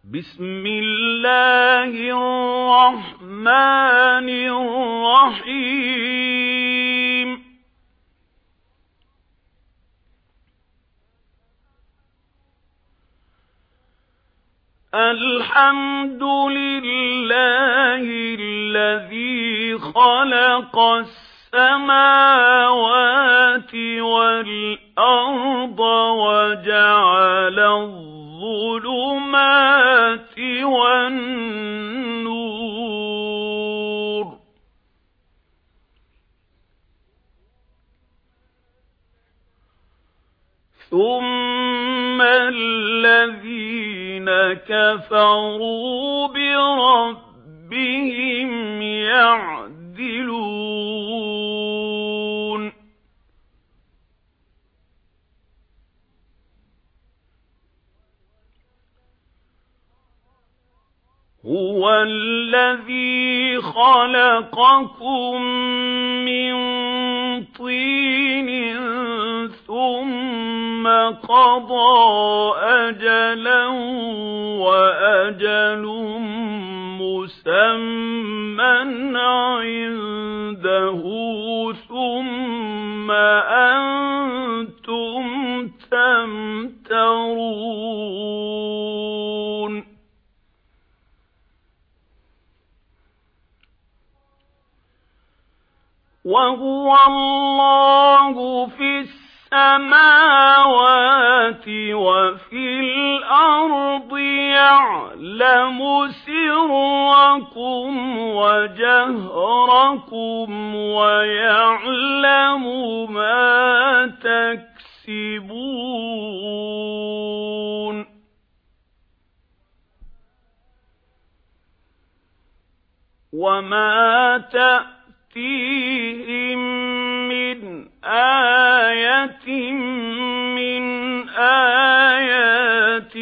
بسم الله الرحمن الرحيم الحمد لله الذي خلق السماوات والأرض وجعل الظلمات والنور ثم الذين كفروا بربهم يعدلون هو الذي خلقكم من طين ثم قضى أجلا وأجل مسمى عنده ثم أنتم تمترون وهو الله في السماوات وفي الأرض يعلم سركم وجهركم ويعلم ما تكسبون وما تأتيهم من آية من آيات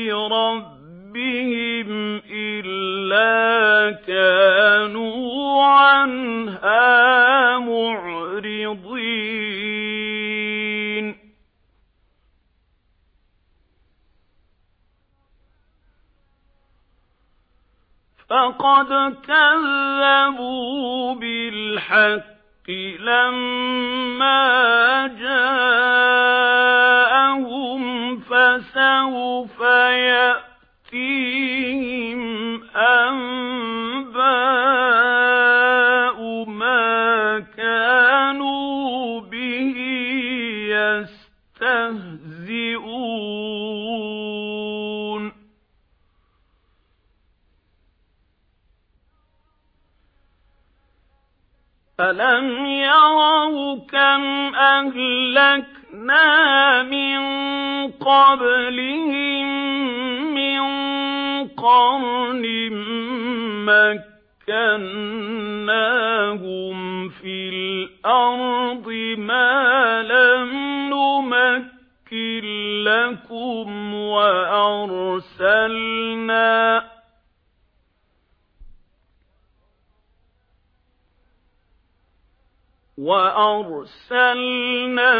ربهم إلا كانوا عنها معرضين فقد كذبوا بالحق لما جاءهم فسوف يأتيهم أنباء ما كانوا به يستهزئون ألم يروا كم أهلكنا من قبلهم من قرن مكناهم في الأرض ما لم نمكن لكم وأرسلنا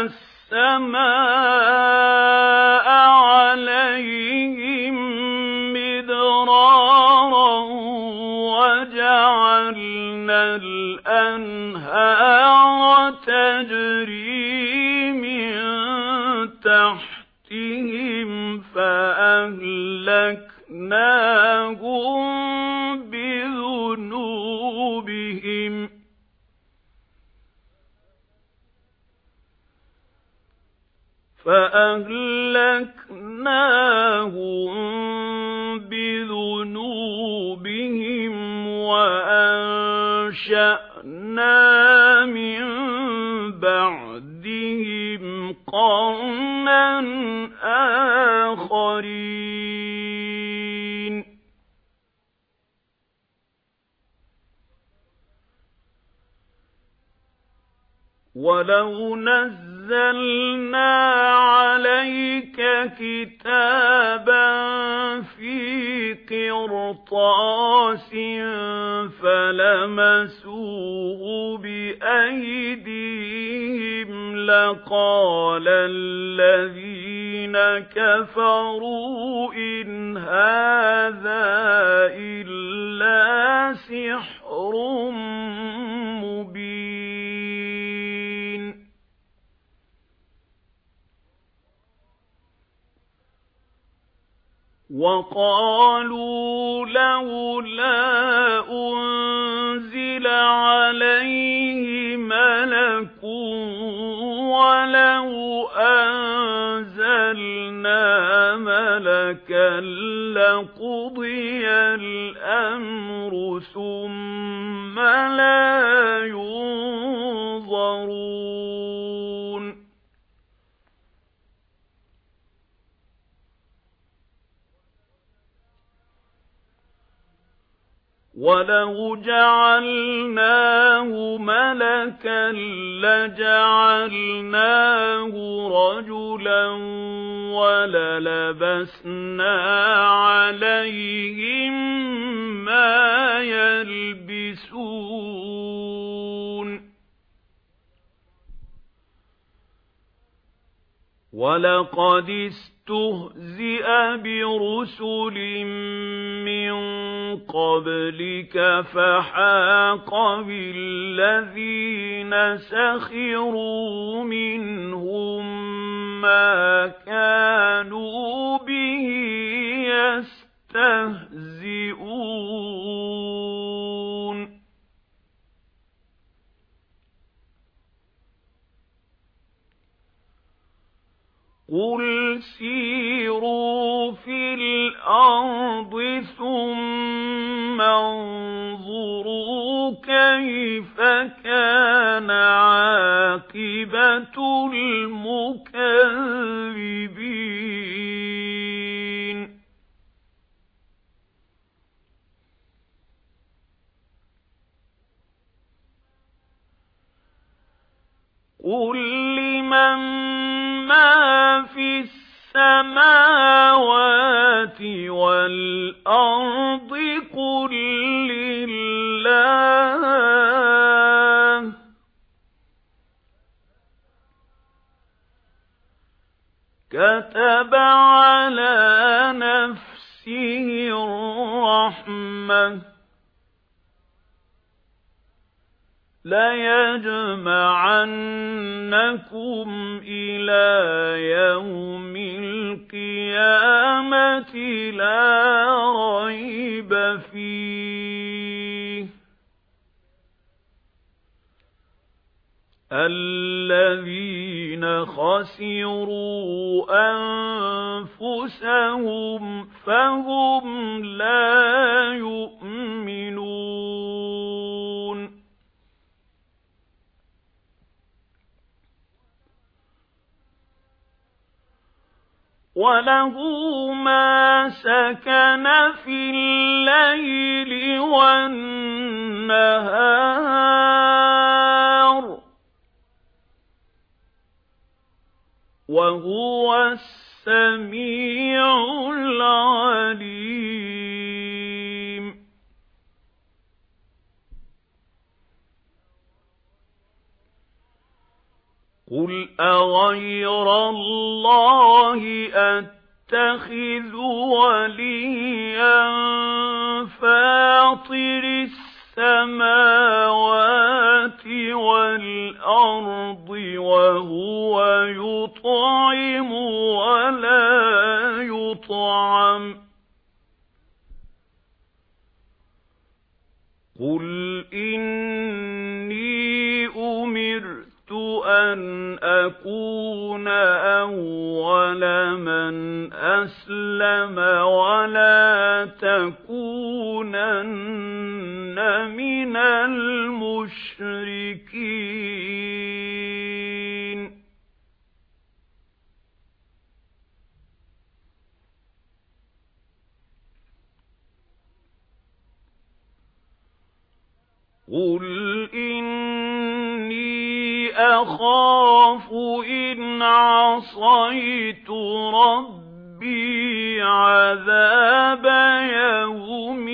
السماء عليهم مدرارا وجعلنا الأنهار تجري من تحتهم فأهلكناهم بذنوبهم وأنشأنا من بعدهم قرنا آخرين ولو نزلنا عليك كتابا في قرطاس فلمسوه بأيديهم لقال الذين كفروا إن هذا إلا سحر مبين وقالوا لولا أنزل عليه ملك ولو أنزلنا ملكا لقضي الأمر ثم لا ينظرون ولو جعلناه ملكا لجعلناه رجلا وللبسنا عليهم ما يلبسون ولقد استهزئ برسل من قبلك فحاق بالذين سخروا منهم ما كانوا به يستهزئون قل سيروا في الأرض ثم انظروا كيف كان عاقبة المكذبين قل لمن ما في السماوات والأرض قل لله كتب على نفسه الرحمة ليجمعنكم إلى يوم القيامة لا ريب فيه الذين خسروا أنفسهم فهم لا يؤمنون وله ما سكن في الليل والنهار وهو السميع العليم قل أغير الله أتخذ وليا فاطر السماوات والأرض وهو يطعم ولا يطعم قل إني أمرت أن أكون أول من أسلم ولا تكونن من المشركين قل إني أخاف إن عصيت ربي عذاب يوم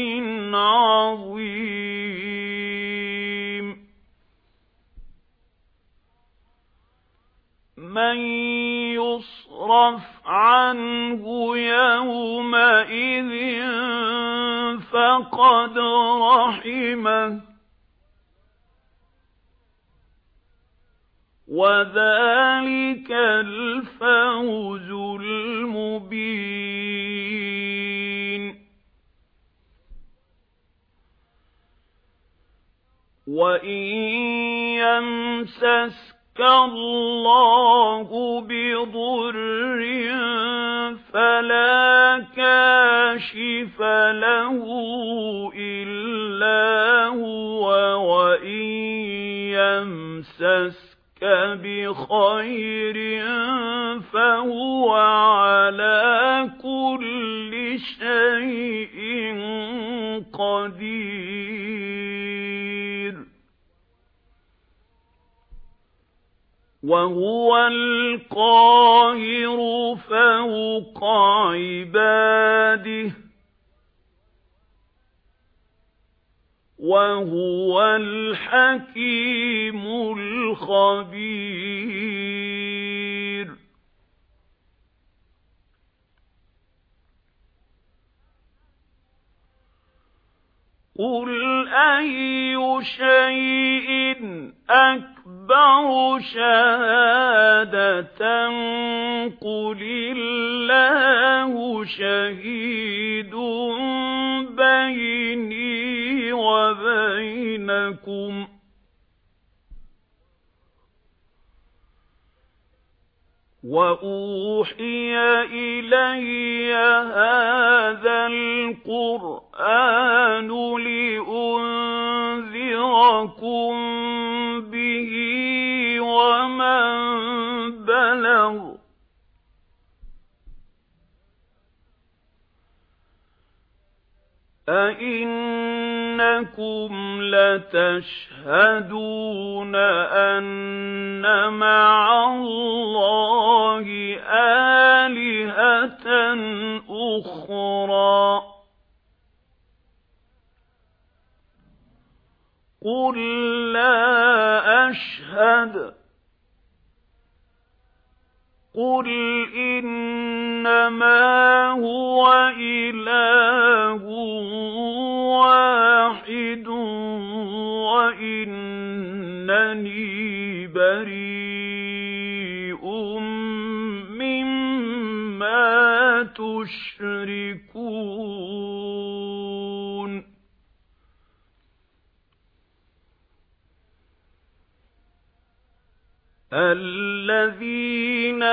عظيم من يصرف عنه يومئذ فقد رحمه وذلك الفوز المبين وإن يمسسك الله بضر فلا كاشف له إلا هو وإن يمسسك بخير فهو على كل شيء قدير وهو القاهر فوق عباده وهو الحكيم الخبير قل أي شيء أكبر شهادة قل الله شهيد بيني وبينكم وأوحي إلي هذا القرآن لأنذركم به ومن بلغ أئنكم لتشهدون أن مع الله آلهة أخرى قل لا أشهد قل إنما هو إله واحد وإنني بريء مما تشركون الذين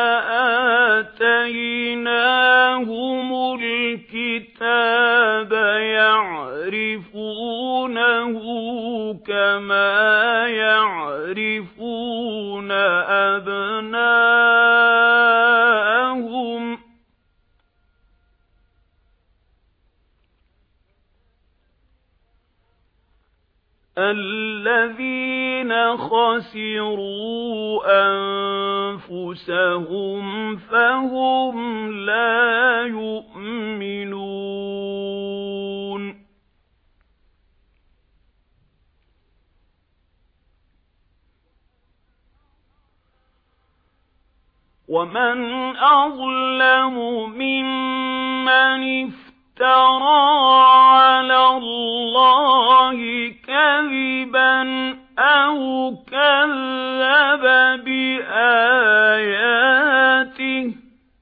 آتيناهم الكتاب يعرفونه كما يعرفون أبناءهم الذين خسروا أنفسهم فهم لا يؤمنون ومن أظلم ممن افترى على الله كذبا أو كذب بآياته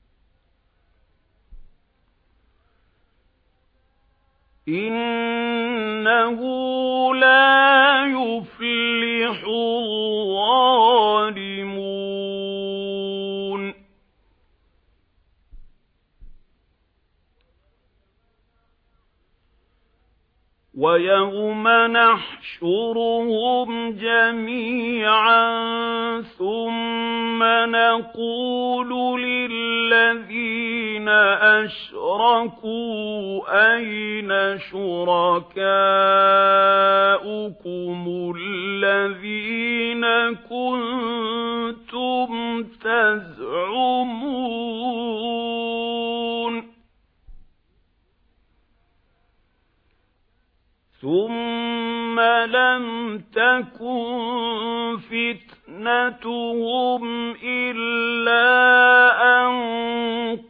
إنه لا يفلح الظالمون ويوم نحشرهم جميعا ثم نقول للذين أشركوا أين شركاؤكم الذين كنتم تزعمون ثم لم تكن فتنتهم إلا أن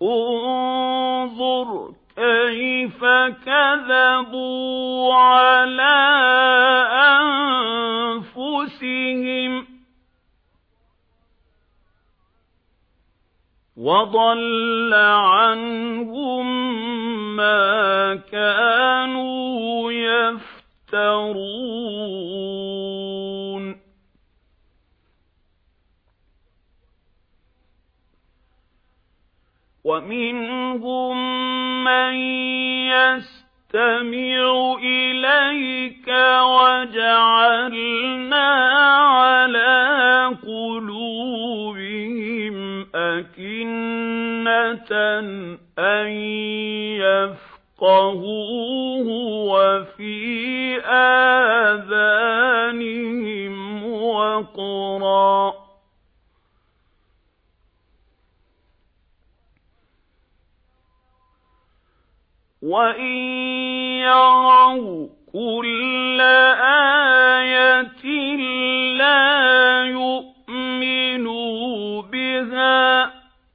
انظُرْ كَيْفَ كَذَبُوا عَلَى أَنفُسِهِمْ وَضَلَّ عَنْهُم مَّا كَانُوا يَفْتَرُونَ وَمِنْهُم مَّن يَسْتَمِعُ إِلَيْكَ وَجَعَلْنَا عَلَىٰ قُلُوبِهِمْ أَكِنَّةً أَن يَفْقَهُوهُ وَفِي آذَانِهِمْ وَقْرًا ۚ وَإِن يَرَوْا كُلَّ آيَةٍ لَّا يُؤْمِنُوا بِهَا ۚ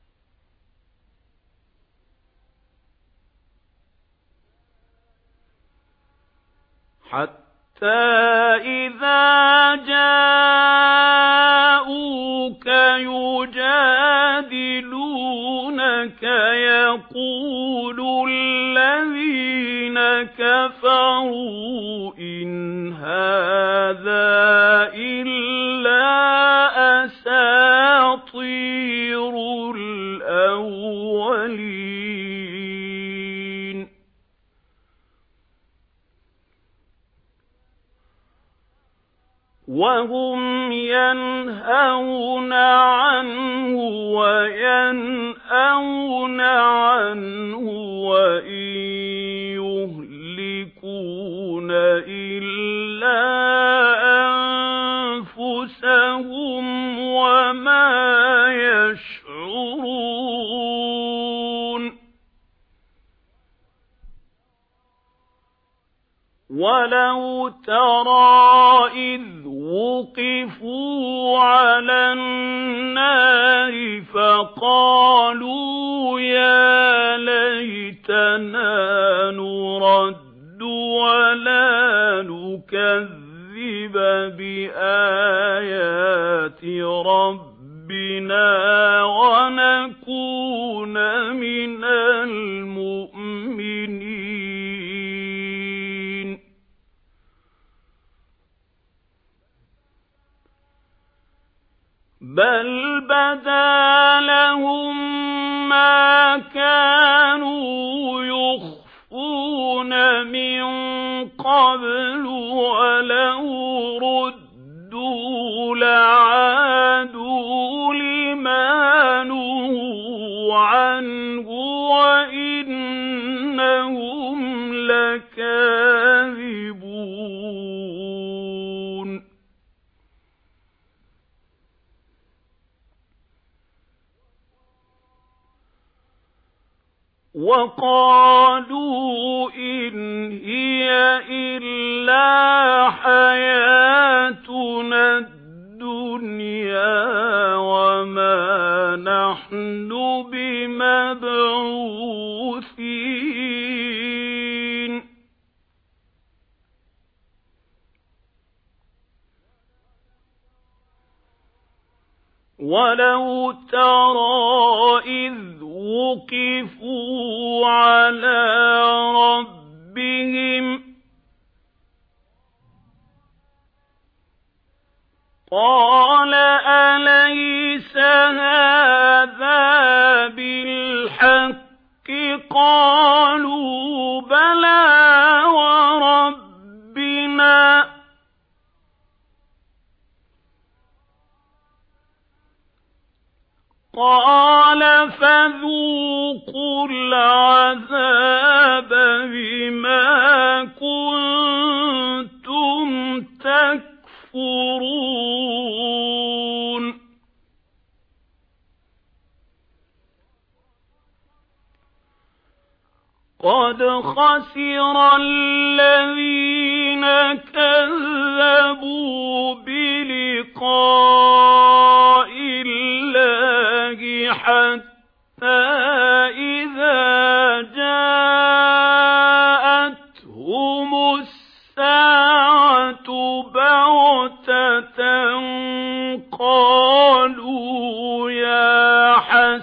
حَتَّىٰ إِذَا جَاءُوكَ يُجَادِلُونَكَ يَقُولُ الَّذِينَ كَفَرُوا إِنْ هَٰذَا إِلَّا أَسَاطِيرُ الْأَوَّلِينَ وَهُمْ يَنْهَوْنَ عَنْهُ وَيَنْأَوْنَ عَنْهُ وَإِن يُهْلِكُونَ إِلَّا أَنفُسَهُمْ وَمَا يَشْعُرُونَ وَلَوْ تَرَىٰ إِذْ وُقِفُوا عَلَى النَّارِ فَقَالُوا يَا لَيْتَنَا نُرَدُّ وَلَا نُكَذِّبَ بِآيَاتِ رَبِّنَا وَنَكُونَ مِنَ الْمُؤْمِنِينَ بَلْ بَدَا لَهُم مَّا كَانُوا يُخْفُونَ مِن قَبْلُ وَلَوْ رُدُّوا لَعَادُوا لِمَا نُهُوا عَنْهُ وَإِنَّهُمْ لَكَاذِبُونَ وَقَالُوا إِنْ هِيَ إِلَّا حَيَاتُنَا الدُّنْيَا وَمَا نَحْنُ بِمَبْعُوثِينَ وَلَوْ تَرَىٰ إِذْ وُقِفُوا عَلَىٰ رَبِّهِمْ قَالَ أَلَيْسَ هَٰذَا بِالْحَقِّ قَالُوا بَلَىٰ وَرَبِّنَا قَالَ فَذُوقُوا الْعَذَابَ بِمَا كُنتُمْ تَكْفُرُونَ قَدْ خَسِرَ الَّذِينَ كَذَّبُوا بِلِقَاءِ اللَّهِ حَتَّىٰ بَغْتَةً قَالُوا يَا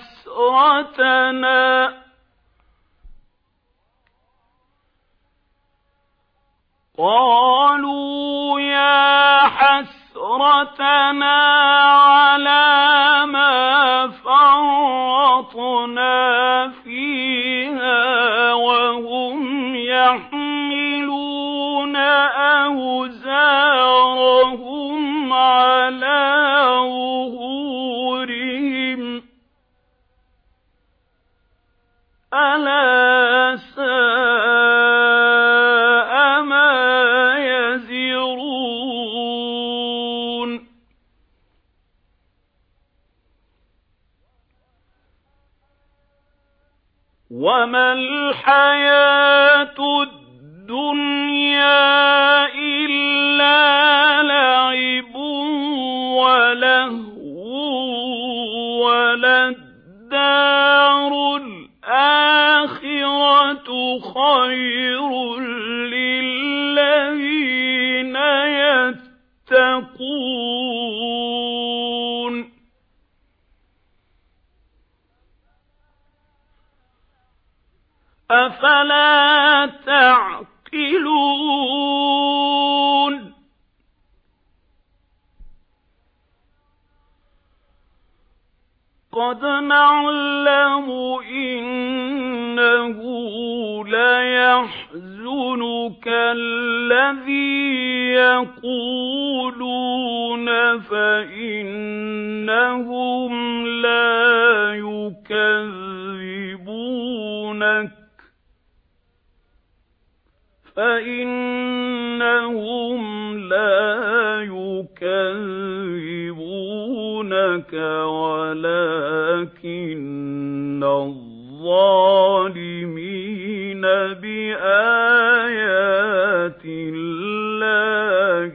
حَسْرَتَنَا عَلَىٰ مَا فَرَّطْنَا فِيهَا وَهُمْ يَحْمِلُونَ أَوْزَارَهُمْ عَلَىٰ ظُهُورِهِمْ ۚ أَلَا سَاءَ مَا يَزِرُونَ وَمَا الْحَيَاةُ الدُّنْيَا إِلَّا لَعِبٌ وَلَهْوٌ ۖ وَلَلدَّارُ الْآخِرَةُ خَيْرٌ لِّلَّذِينَ يَتَّقُونَ ۗ أَفَلَا تَعْقِلُونَ قَدْ نَعْلَمُ إِنَّهُ لَيَحْزُنُكَ الَّذِي يَقُولُونَ فَإِنَّهُمْ لَا يُكَذِّبُونَكَ وَلَٰكِنَّ الظَّالِمِينَ بِآيَاتِ اللَّهِ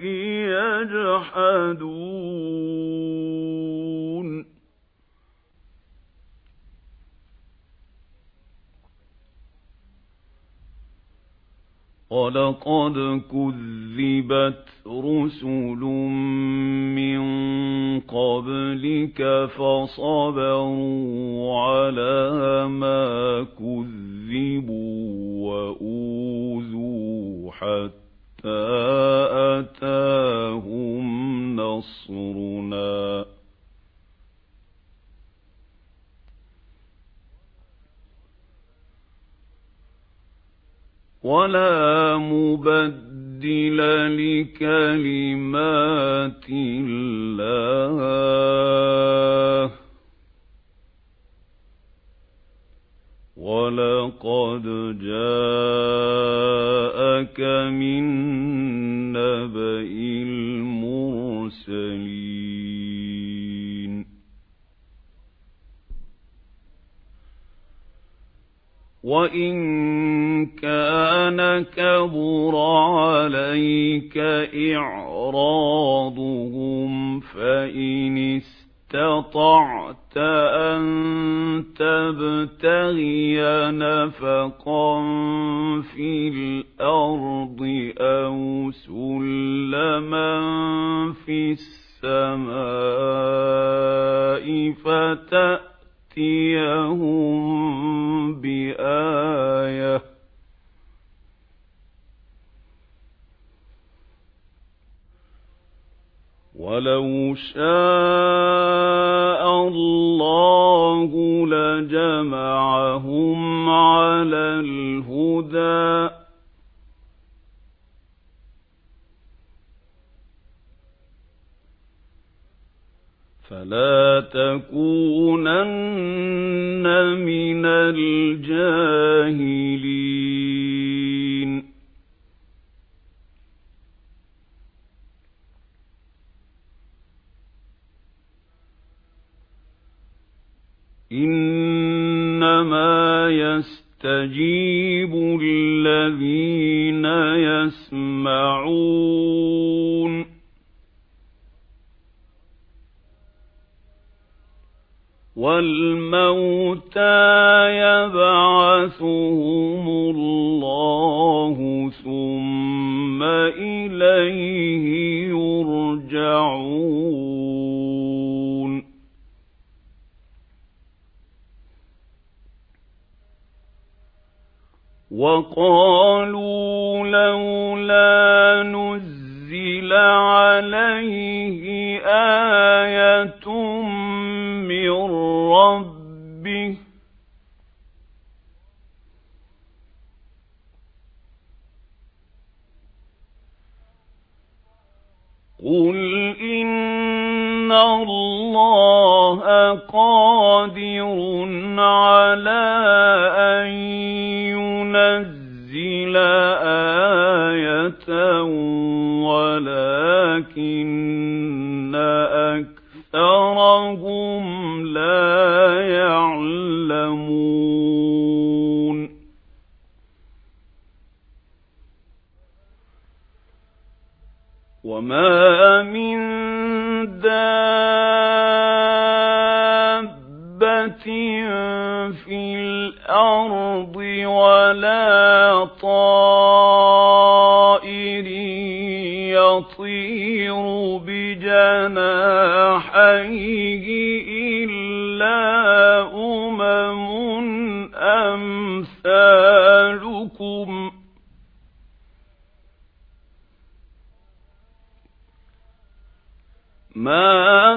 يَجْحَدُونَ وَلَقَدْ كُذِّبَتْ رُسُلٌ مِّن قَبْلِكَ فَصَبَرُوا عَلَىٰ مَا كُذِّبُوا وَأُوذُوا حَتَّىٰ أَتَاهُمْ نَصْرُنَا ۚ وَلَا مُبَدِّلَ لِكَلِمَاتِ اللَّهِ ۚ وَلَقَدْ جَاءَكَ مِن نَّبَإِ الْمُرْسَلِينَ وَإِن كَانَ كَبُرَ عَلَيْكَ إِعْرَاضُهُمْ فَإِنِ اسْتَطَعْتَ أَن تَبْتَغِيَ نَفَقًا فِي الْأَرْضِ أَوْ سُلَّمًا فِي السَّمَاءِ فَتَأْتِيَهُم بِآيَةٍ ۚ وَلَوْ شَاءَ اللَّهُ لَجَمَعَهُمْ عَلَى الْهُدَىٰ ۚ فَلَا تَكُونَنَّ مِنَ الْجَاهِلِينَ إِنَّمَا يَسْتَجِيبُ الَّذِينَ يَسْمَعُونَ ۘ وَالْمَوْتَىٰ يَبْعَثُهُمُ اللَّهُ ثُمَّ إِلَيْهِ وقالوا لولا نزل عليه آية من ربه قل إن الله قادر على أن ينزل آية ولكن أكثرهم لا يعلمون وما من دابة في الأرض ولا طائر يطير بجناحيه إلا أمثالكم ما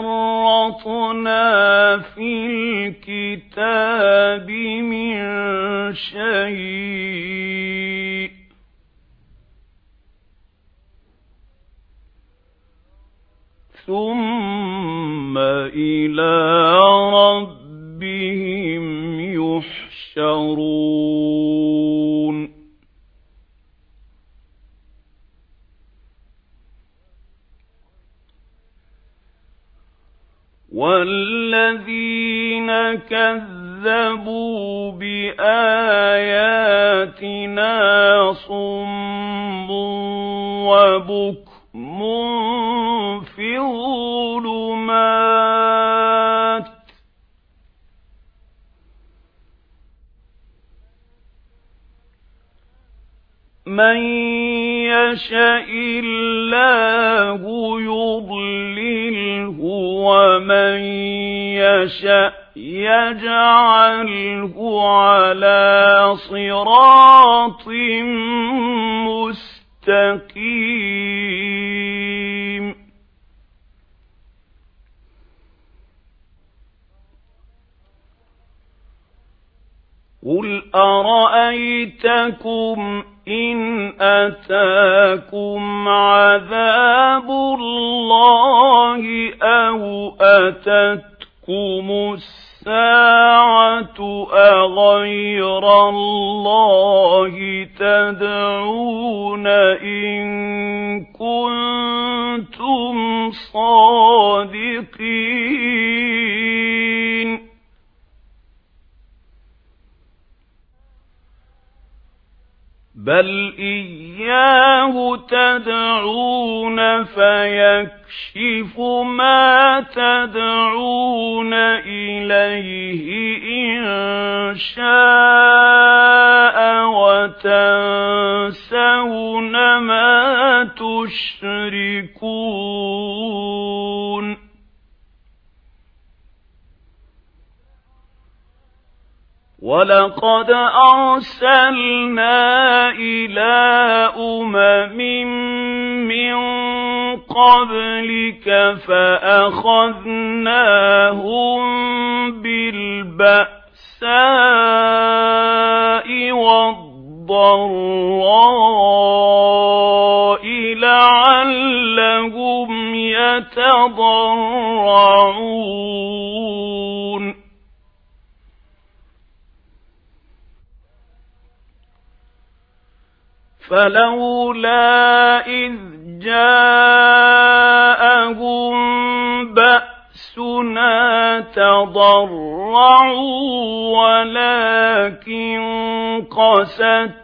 فرطنا في الكتاب من شيء ثم إلى ربهم يحشرون والذين كذبوا بآياتنا صم وبكم في الظلمات من يشاء الله يضلله ومن يشاء يجعله على صراط مستقيم قل أرأيتكم إن أتاكم عذاب الله أو أتتكم الساعة أغير الله تدعون إن كنتم صادقين بل إياه تدعون فيكشف ما تدعون إليه إن شاء وتنسون ما تشركون ولقد أرسلنا إلى من قبلك فأخذناهم بالبأساء والضراء لعلهم يتضرعون فلولا إذ جاءهم بأسنا تضرعوا ولكن قست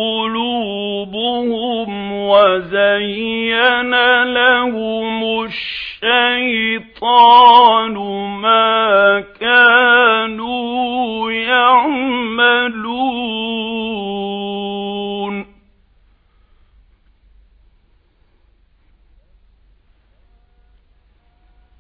قلوبهم وزين لهم الشيطان ما كانوا يعملون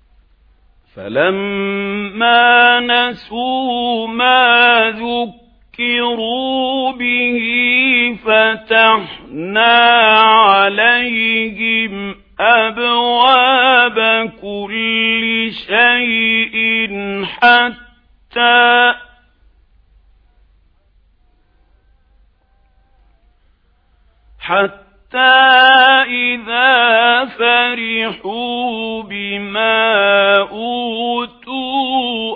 فلما نسوا ما ذكروا ذُكِّرُوا بِهِ فَتَحْنَا عَلَيْهِمْ أَبْوَابَ كُلِّ شَيْءٍ حتى إذا فرحوا بما أوتوا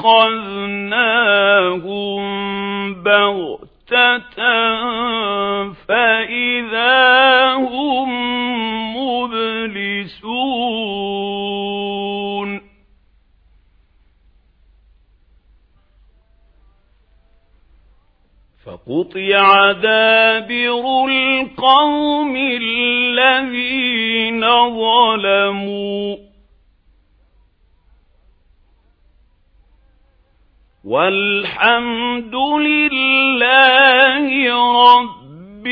أخذناهم بغتة فإذا هم مبلسون فقطع دابر القوم الذين ظلموا والحمد لله رب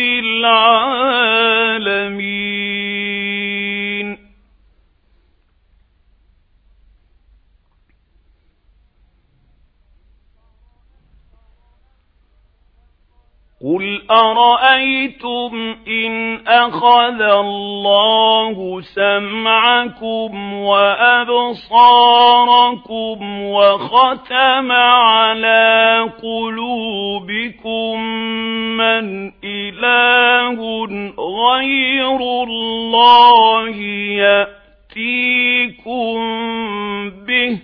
العالمين. قُلْ أَرَأَيْتُمْ إِنْ أَخَذَ اللَّهُ سَمْعَكُمْ وَأَبْصَارَكُمْ وَخَتَمَ عَلَى قُلُوبِكُمْ مَنْ إِلَٰهٌ غَيْرُ اللَّهِ يَأْتِيكُمْ بِهِ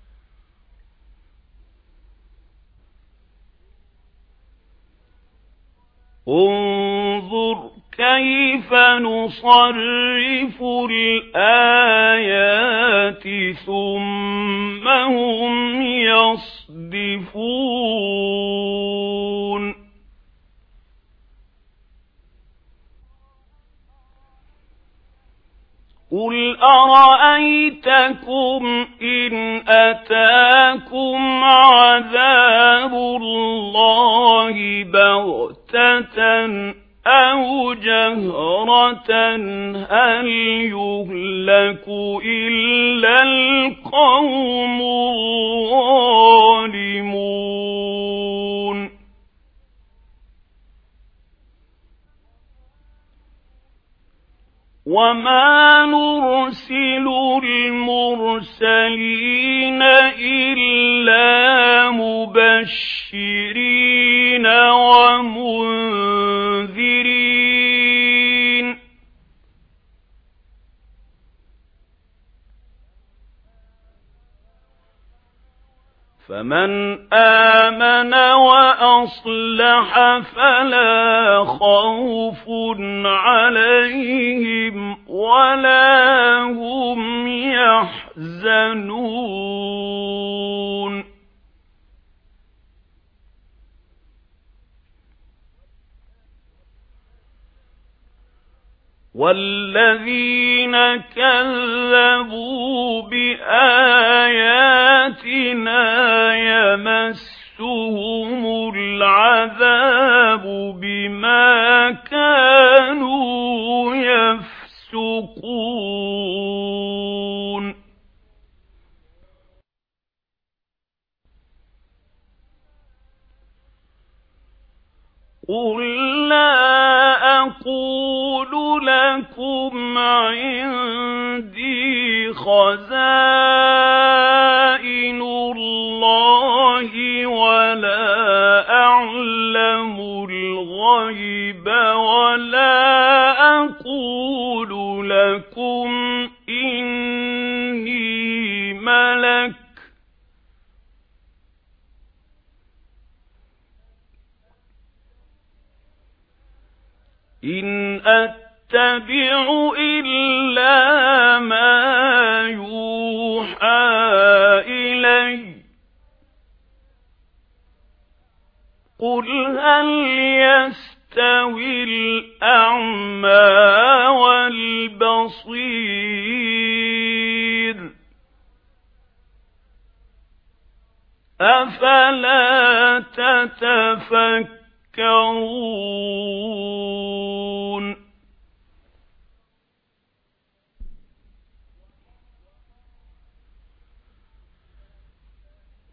انظُرْ كيف نصرف الآيات ثم هم يصدفون. قُلْ أَرَأَيْتَكُمْ إِنْ أَتَاكُمْ عَذَابُ اللَّهِ بَغْتَةً أَوْ جَهْرَةً هَلْ يُهْلَكُ إِلَّا الْقَوْمُ الظَّالِمُونَ. وَمَا نُرْسِلُ الْمُرْسَلِينَ إِلَّا مُبَشِّرِينَ وَمُنذِرِينَ فَمَنْ آمَنَ وَأَصْلَحَ فَلَا خَوْفٌ عَلَيْهِمْ وَلَا هُمْ يَحْزَنُونَ. وَالَّذِينَ كَذَّبُوا بِآيَاتِنَا يَمَسُّهُمُ الْعَذَابُ بِمَا كَانُوا يَفْسُقُونَ. قُل لَّا أَقُولُ لَكُمْ عِندِي خَزَائِنُ اللَّهِ وَلَا أَعْلَمُ الْغَيْبَ وَلَا أَقُولُ لَكُمْ إِنِّي مَلَكٌ إِنْ أَتَّبِعُ إِلَّا مَا يُوحَى إِلَيَّ قُلْ هَلْ يَسْتَوِي الْأَعْمَى وَالْبَصِيرُ أَفَلَا تَتَفَكَّرُونَ.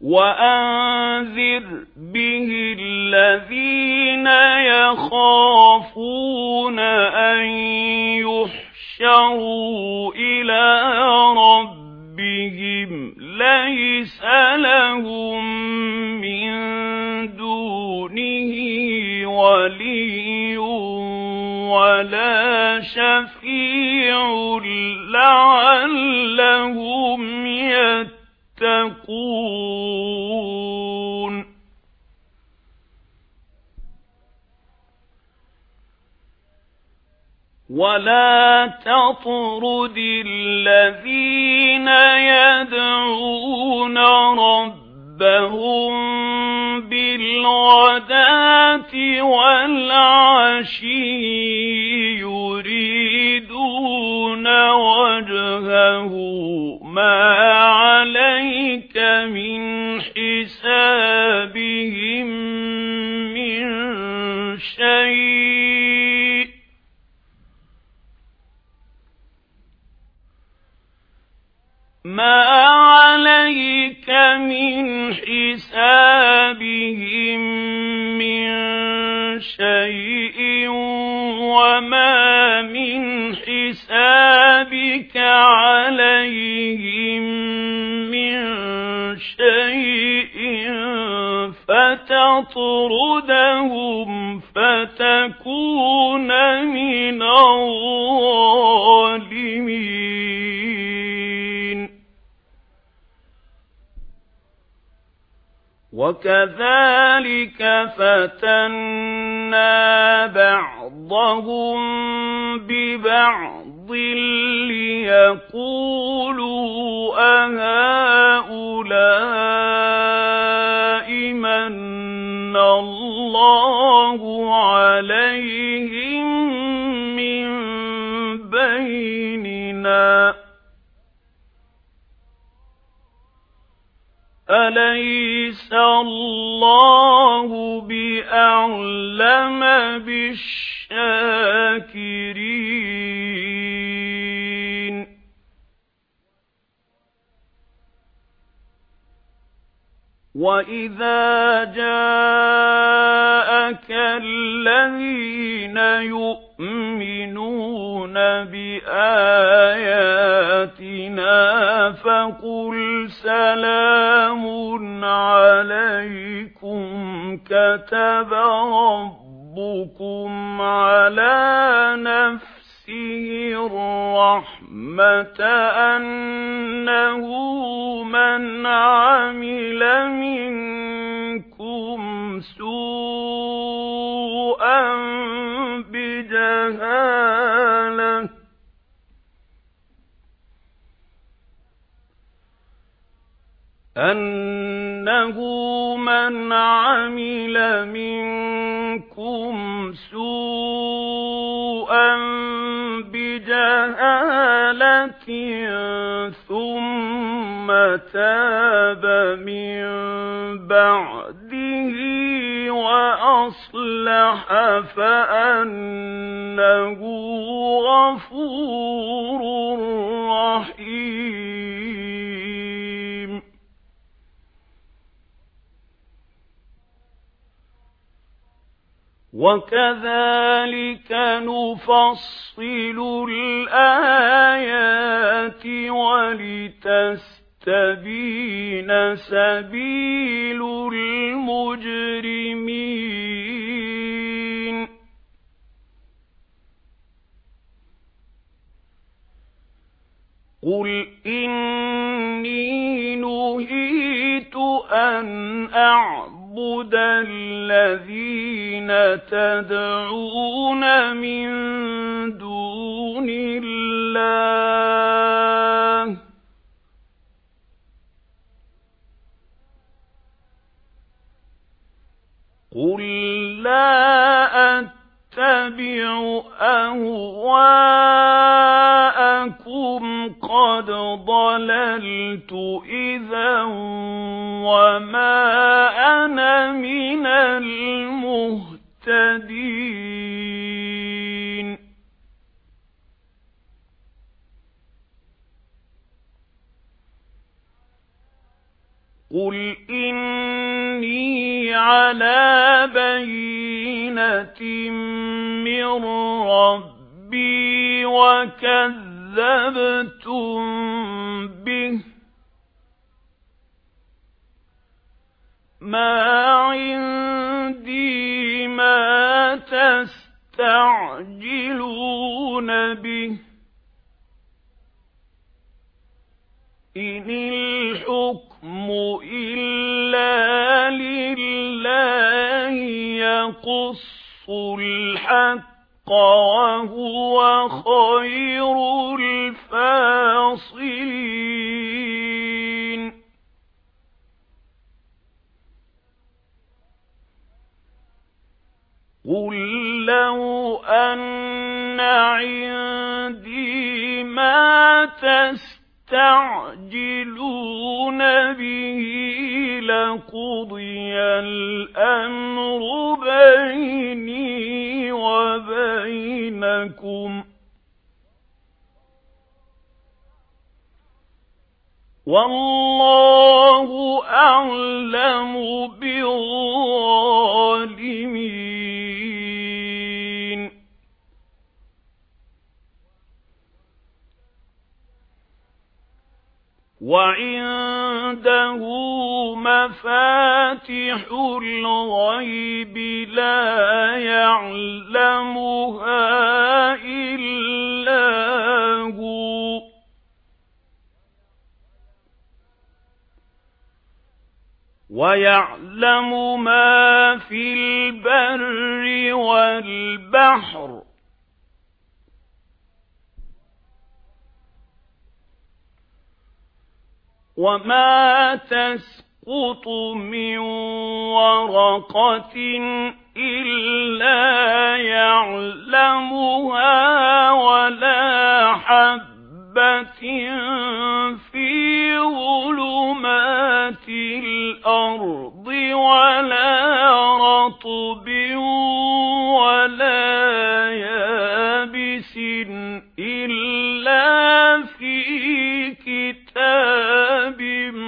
وأنذر به الذين يخافون أن يحشروا إلى ربهم ليس لهم من دونه ولي ولا شفيع لعلهم يتقون ولا تطرد الذين يدعون ربهم بالغداة والعشي يريدون وجهه ما عليك من حسابهم من شيء ما عليك من حسابهم من شيء وما من حسابك عليهم من شيء فتطردهم فتكون من الظالمين وكذلك فتنا بعضهم ببعض ليقولوا أهؤلاء من الله عليهم من بيننا أليس الله بأعلم بالشاكرين وإذا جاءك الذين يؤمنون بآياتنا فقل سلام عليكم كتب ربكم على نفسه الرحمة أنه من عمل منكم سوءا بجهالة ثم تاب من بعده وأصلح فأنه غفور رحيم وكذلك نفصل الآيات ولتستبين سبيل المجرمين قل إني نهيت أن أعبد الذين تدعون من دون الله قل لا أتبع أهواءكم قد ضللت إذا وما أنا من المهتدين قُلْ إِنِّي عَلَى بَيِّنَةٍ مِّن رَّبِّي وَكَذَّبْتُم بِهِ مَا عِندِي مَا تَسْتَعْجِلُونَ بِهِ إِنِ الْحُكْمُ إِلَّا لِلَّهِ يَقُصُّ الْحَقَّ وَهُوَ خَيْرُ الْفَاصِلِينَ قُل لَّوْ أَنَّ عِندِي مَا تَسْتَعْجِلُونَ بِهِ لَقُضِيَ الْأَمْرُ بَيْنِي وَبَيْنَكُمْ وَاللَّهُ أَعْلَمُ بِالظَّالِمِينَ وَعِندَهُ مَفَاتِحُ الْغَيْبِ لَا يَعْلَمُهَا إِلَّا هُوَ وَيَعْلَمُ مَا فِي الْبَرِّ وَالْبَحْرِ وَمَا تَسْقُطُ مِنْ وَرَقَةٍ إِلَّا يَعْلَمُهَا وَلَا حَبَّةٍ فِي ظُلُمَاتِ الْأَرْضِ وَلَا رَطْبٍ وَلَا يَابِسٍ إِلَّا فِي كِتَابٍ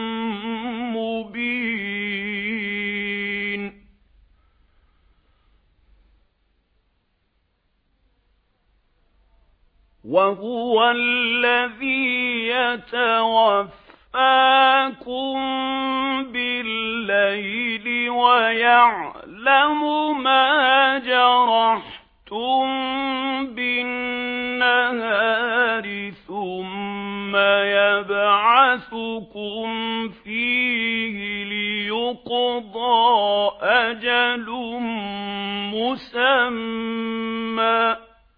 مُبِينٍ وَهُوَ الَّذِي يَتَوَفَّاكُم بِاللَّيْلِ وَيَعْلَمُ مَا جَرَحْتُم بِالنَّهَارِ ثُمَّ يَبْعَثُكُمْ فِيهِ لِيُقْضَىٰ أَجَلٌ مُّسَمًّى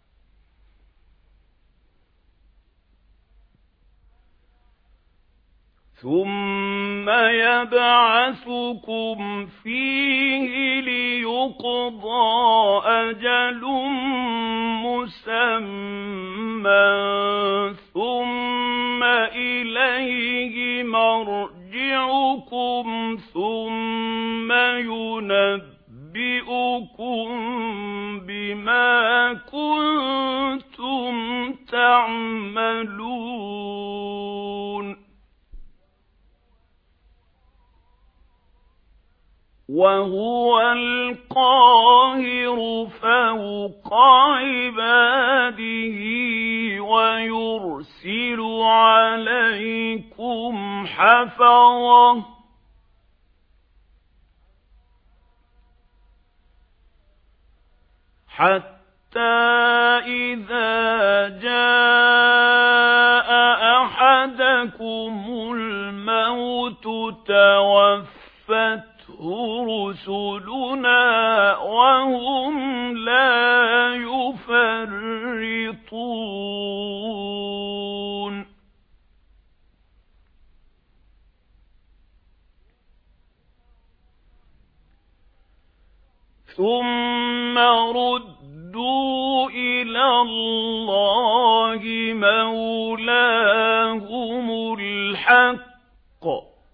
ثُمَّ إِلَيْهِ مَرْجِعُكُمْ ثُمَّ يُنَبِّئُكُم بِمَا كُنتُمْ تَعْمَلُونَ وَهُوَ الْقَاهِرُ فَوْقَ عِبَادِهِ وَيُرْسِلُ عَلَيْكُمْ حَفَظَةً حَتَّى إِذَا جَاءَ أَحَدَكُمُ الْمَوْتُ تَوَفَّتْهُ رُسُلُنَا وَهُمْ لَا يُفَرِّطُونَ ثُمَّ رُدُّوا إِلَى اللَّهِ مَوْلَاهُمُ الْحَقِّ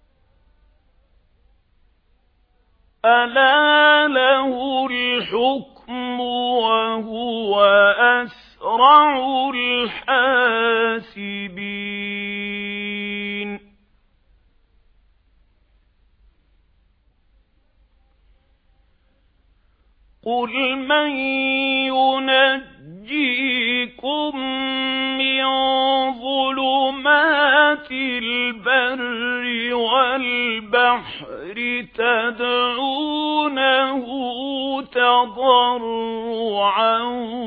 أَلَا لَهُ الْحُكْمُ وَهُوَ أَسْرَعُ الْحَاسِبِينَ قُلْ مَن يُنَجِّيكُم مِّن ظُلُمَاتِ الْبَرِّ وَالْبَحْرِ تَدْعُونَهُ تَضَرُّعًا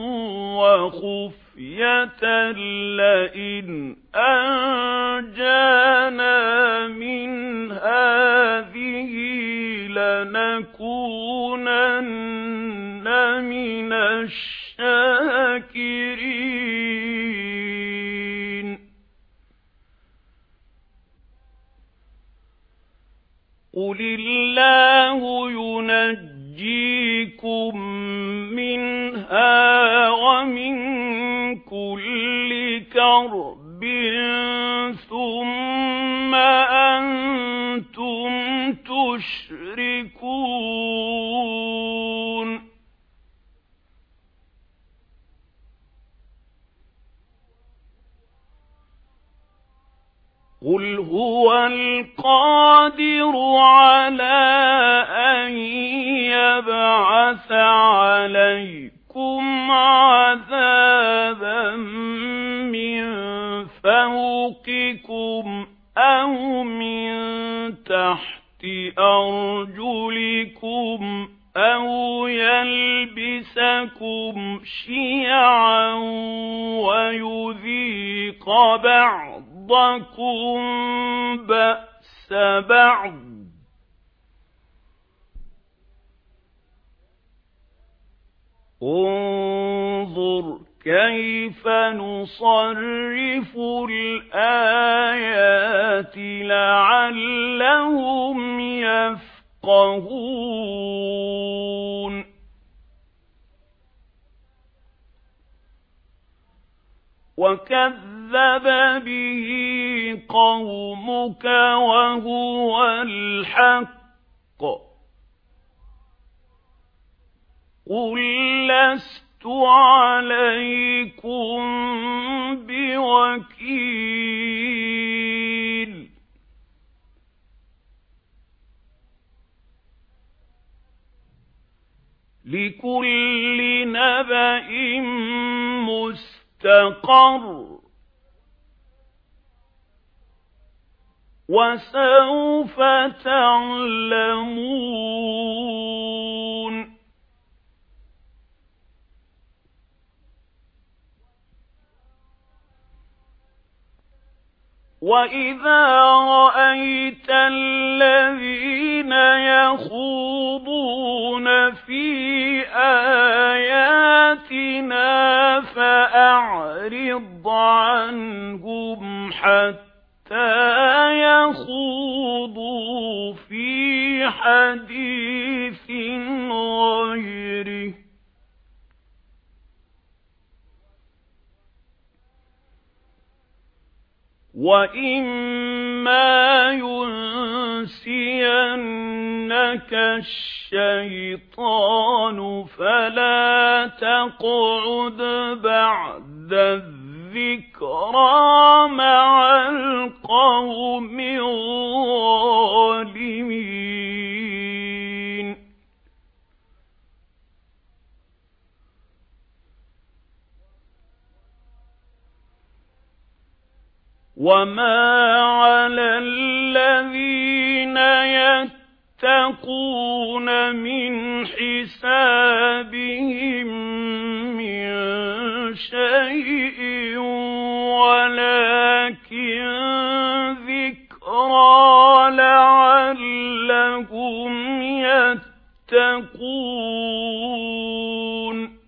وَخُفْيَةً لَّئِنْ أَنجَانَا مِنْ هَٰذِهِ لَنَكُونَنَّ مِنَ الشَّاكِرِينَ قُلِ اللَّهُ يُنَجِّيكُم مِّنْهَا وَمِن كُلِّ كَرْبٍ ثُمَّ أَنتُمْ تُشْرِكُونَ قُلْ هُوَ الْقَادِرُ عَلَىٰ أَن يَبْعَثَ عَلَيْكُمْ عَذَابًا مِّن فَوْقِكُمْ أَوْ مِن تَحْتِ أَرْجُلِكُمْ أَوْ يَلْبِسَكُمْ شِيَعًا وَيُذِيقَ بَعْضَكُم بَأْسَ بَعْضٍ انظُرْ كَيْفَ نُصَرِّفُ الْآيَاتِ لَعَلَّهُمْ يَفْقَهُونَ وَكَذَّبَ بِهِ قَوْمُكَ وَهُوَ الْحَقُّ قُل لَّسْتُ عَلَيْكُم بِوَكِيلٍ لِكُلِّ نَبَإٍ مُّسْتَقَرٌّ وَسَوْفَ تَعْلَمُونَ وَإِذَا رَأَيْتَ الَّذِينَ يَخُوضُونَ فِي آيَاتِنَا فَأَعْرِضْ عَنْهُمْ حَتَّىٰ يَخُوضُوا فِي حَدِيثٍ غَيْرِهِ وَإِمَّا يُنسِيَنَّكَ الشَّيْطَانُ فَلَا تَقْعُدْ بَعْدَ الذِّكْرَىٰ مَعَ الْقَوْمِ الظَّالِمِينَ وَمَا عَلَى الَّذِينَ يَتَّقُونَ مِنْ حِسَابِهِم مِّن شَيْءٍ وَلَٰكِن ذِكْرَىٰ لَعَلَّهُمْ يَتَّقُونَ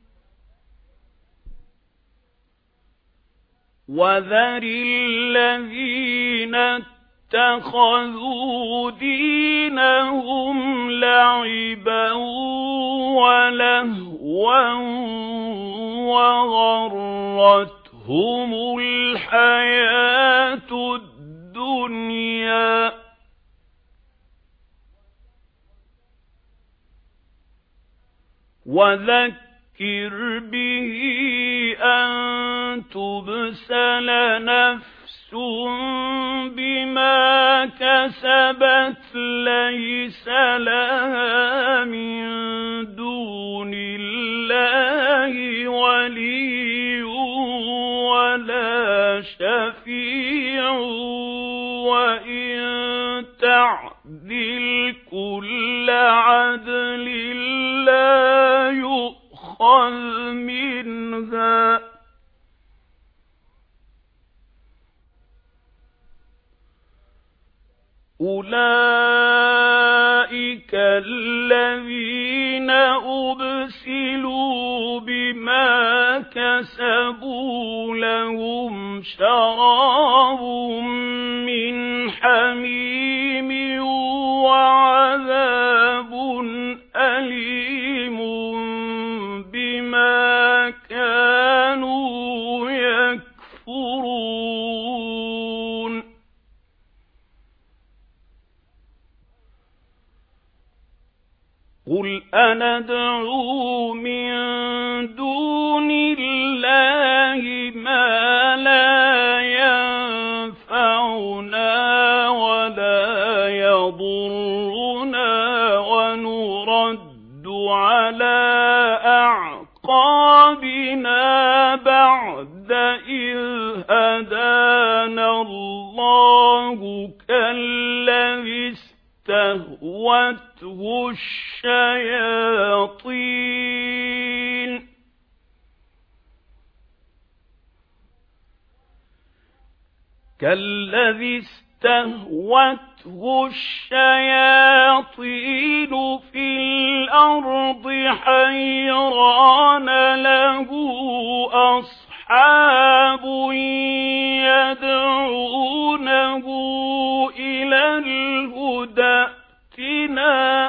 وَذَرِ الَّذِينَ اتَّخَذُوا دِينَهُمْ لَعِبًا وَلَهْوًا وَغَرَّتْهُمُ الْحَيَاةُ الدُّنْيَا وَذَكِّرْ بِهِ أَن تُبْسَلَ نَفْسٌ بِمَا كَسَبَتْ لَيْسَ لَهَا مِن دُونِ وإن تعدل كل عدل لا يؤخذ منها أولئك الذين أبسلوا بما كسبوا لهم شراب من حميم وعذاب أليم بما كانوا يكفرون قل أندعو من دون الله ما لا ينفعنا ولا يضرنا ونرد على أعقابنا بعد إذ هدانا الله كالذي استهوته الشياطين في الأرض حيران له أصحاب يدعونه إلى الهدى ائتنا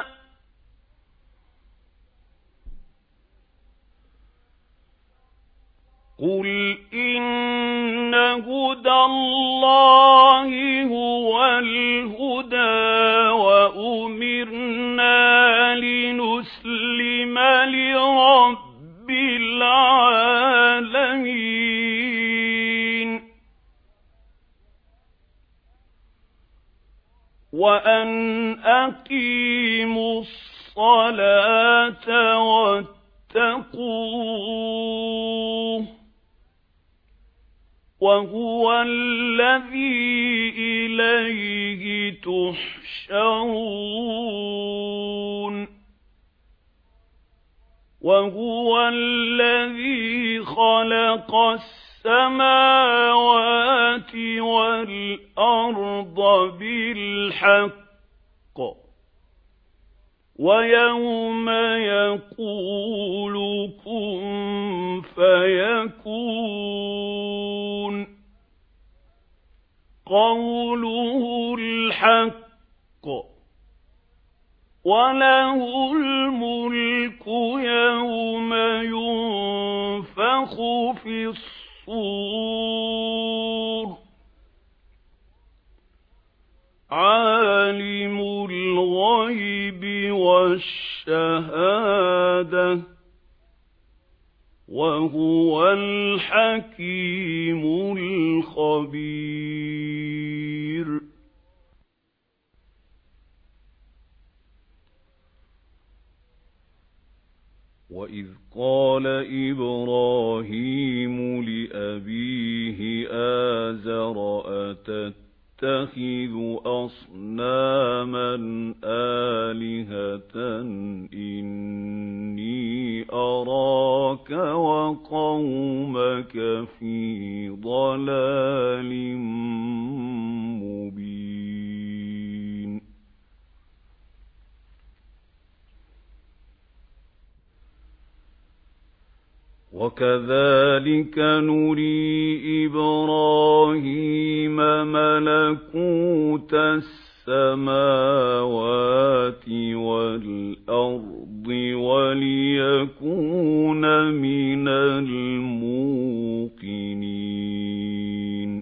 قل إن هدى الله هو الهدى وأمرنا لنسلم لرب العالمين وأن أقيموا الصلاة واتقوه وهو الذي إليه تحشرون وهو الذي خلق السماوات والأرض بالحق ويوم يقول كن فيكون قوله الحق وله الملك يوم ينفخ في الصور عالم الغيب والشهادة وهو الحكيم الخبير وإذ قال إبراهيم لأبيه آزر أتتخذ أصناما آلهة إني أراك وقومك في ضلال مبين وكذلك نري إبراهيم ملكوت السماوات والأرض وليكون من الموقنين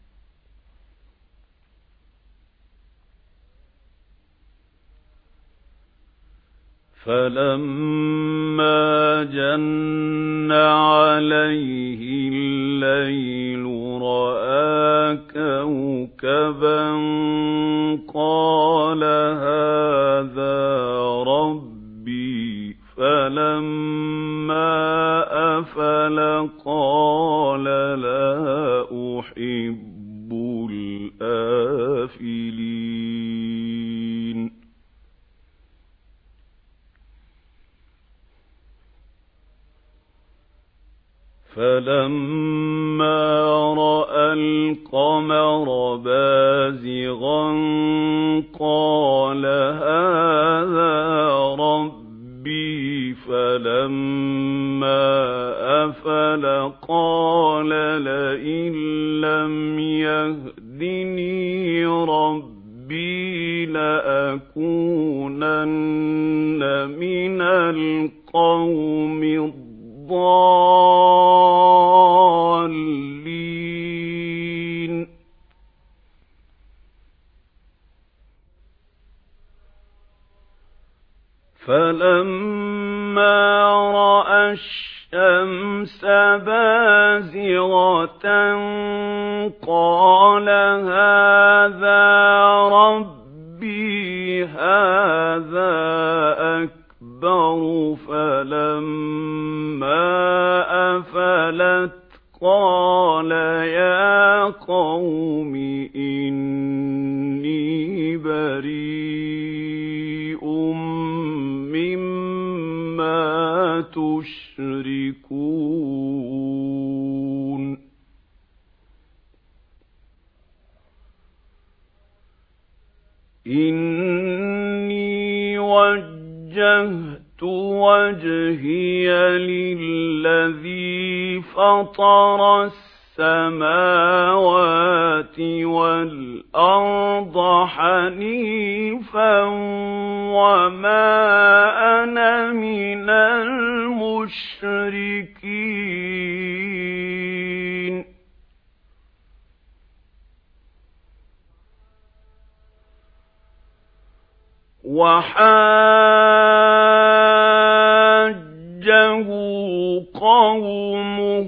فلما جن عليه الليل رأى كوكبا قال هذا ربي فلما أفل قال لا أحب الآفلين فَلَمَّا رَأَى الْقَمَرَ بَازِغًا قَالَ هَٰذَا رَبِّي فَلَمَّا أَفَلَ قَالَ لَئِن لَّمْ يَهْدِنِي رَبِّي لَأَكُونَنَّ مِنَ الْقَوْمِ الضَّالِّينَ فَلَمَّا رَأَى الشَّمْسَ بَازِغَةً قَالَ هَٰذَا رَبِّي هَٰذَا أَكْبَرُ فَلَمَّا أَفَلَتْ قَالَ يَا قَوْمِ إِنِّي بَرِيءٌ مِّمَّا تُشْرِكُونَ إِنِّي وَجَّهْتُ وَجْهِيَ لِلَّذِي فَطَرَ السَّمَاوَاتِ وَالْأَرْضَ حَنِيفًا وَمَا أَنَا مِنَ الْمُشْرِكِينَ وَحَاجَّهُ قَوْمُهُ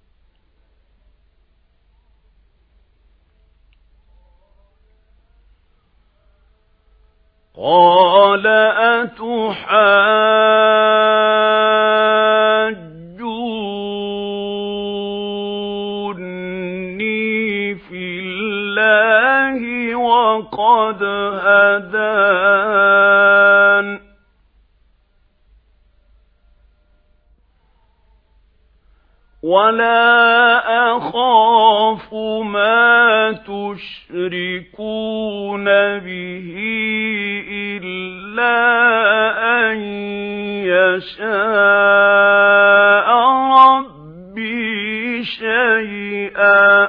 قَالَ أَتُحَاجُّونِّي فِي اللَّهِ وَقَدْ هَدَانِ وَلَا أَخَافُ مَا تُشْرِكُونَ بِهِ إِلَّا أَن يَشَاءَ رَبِّي شَيْئًا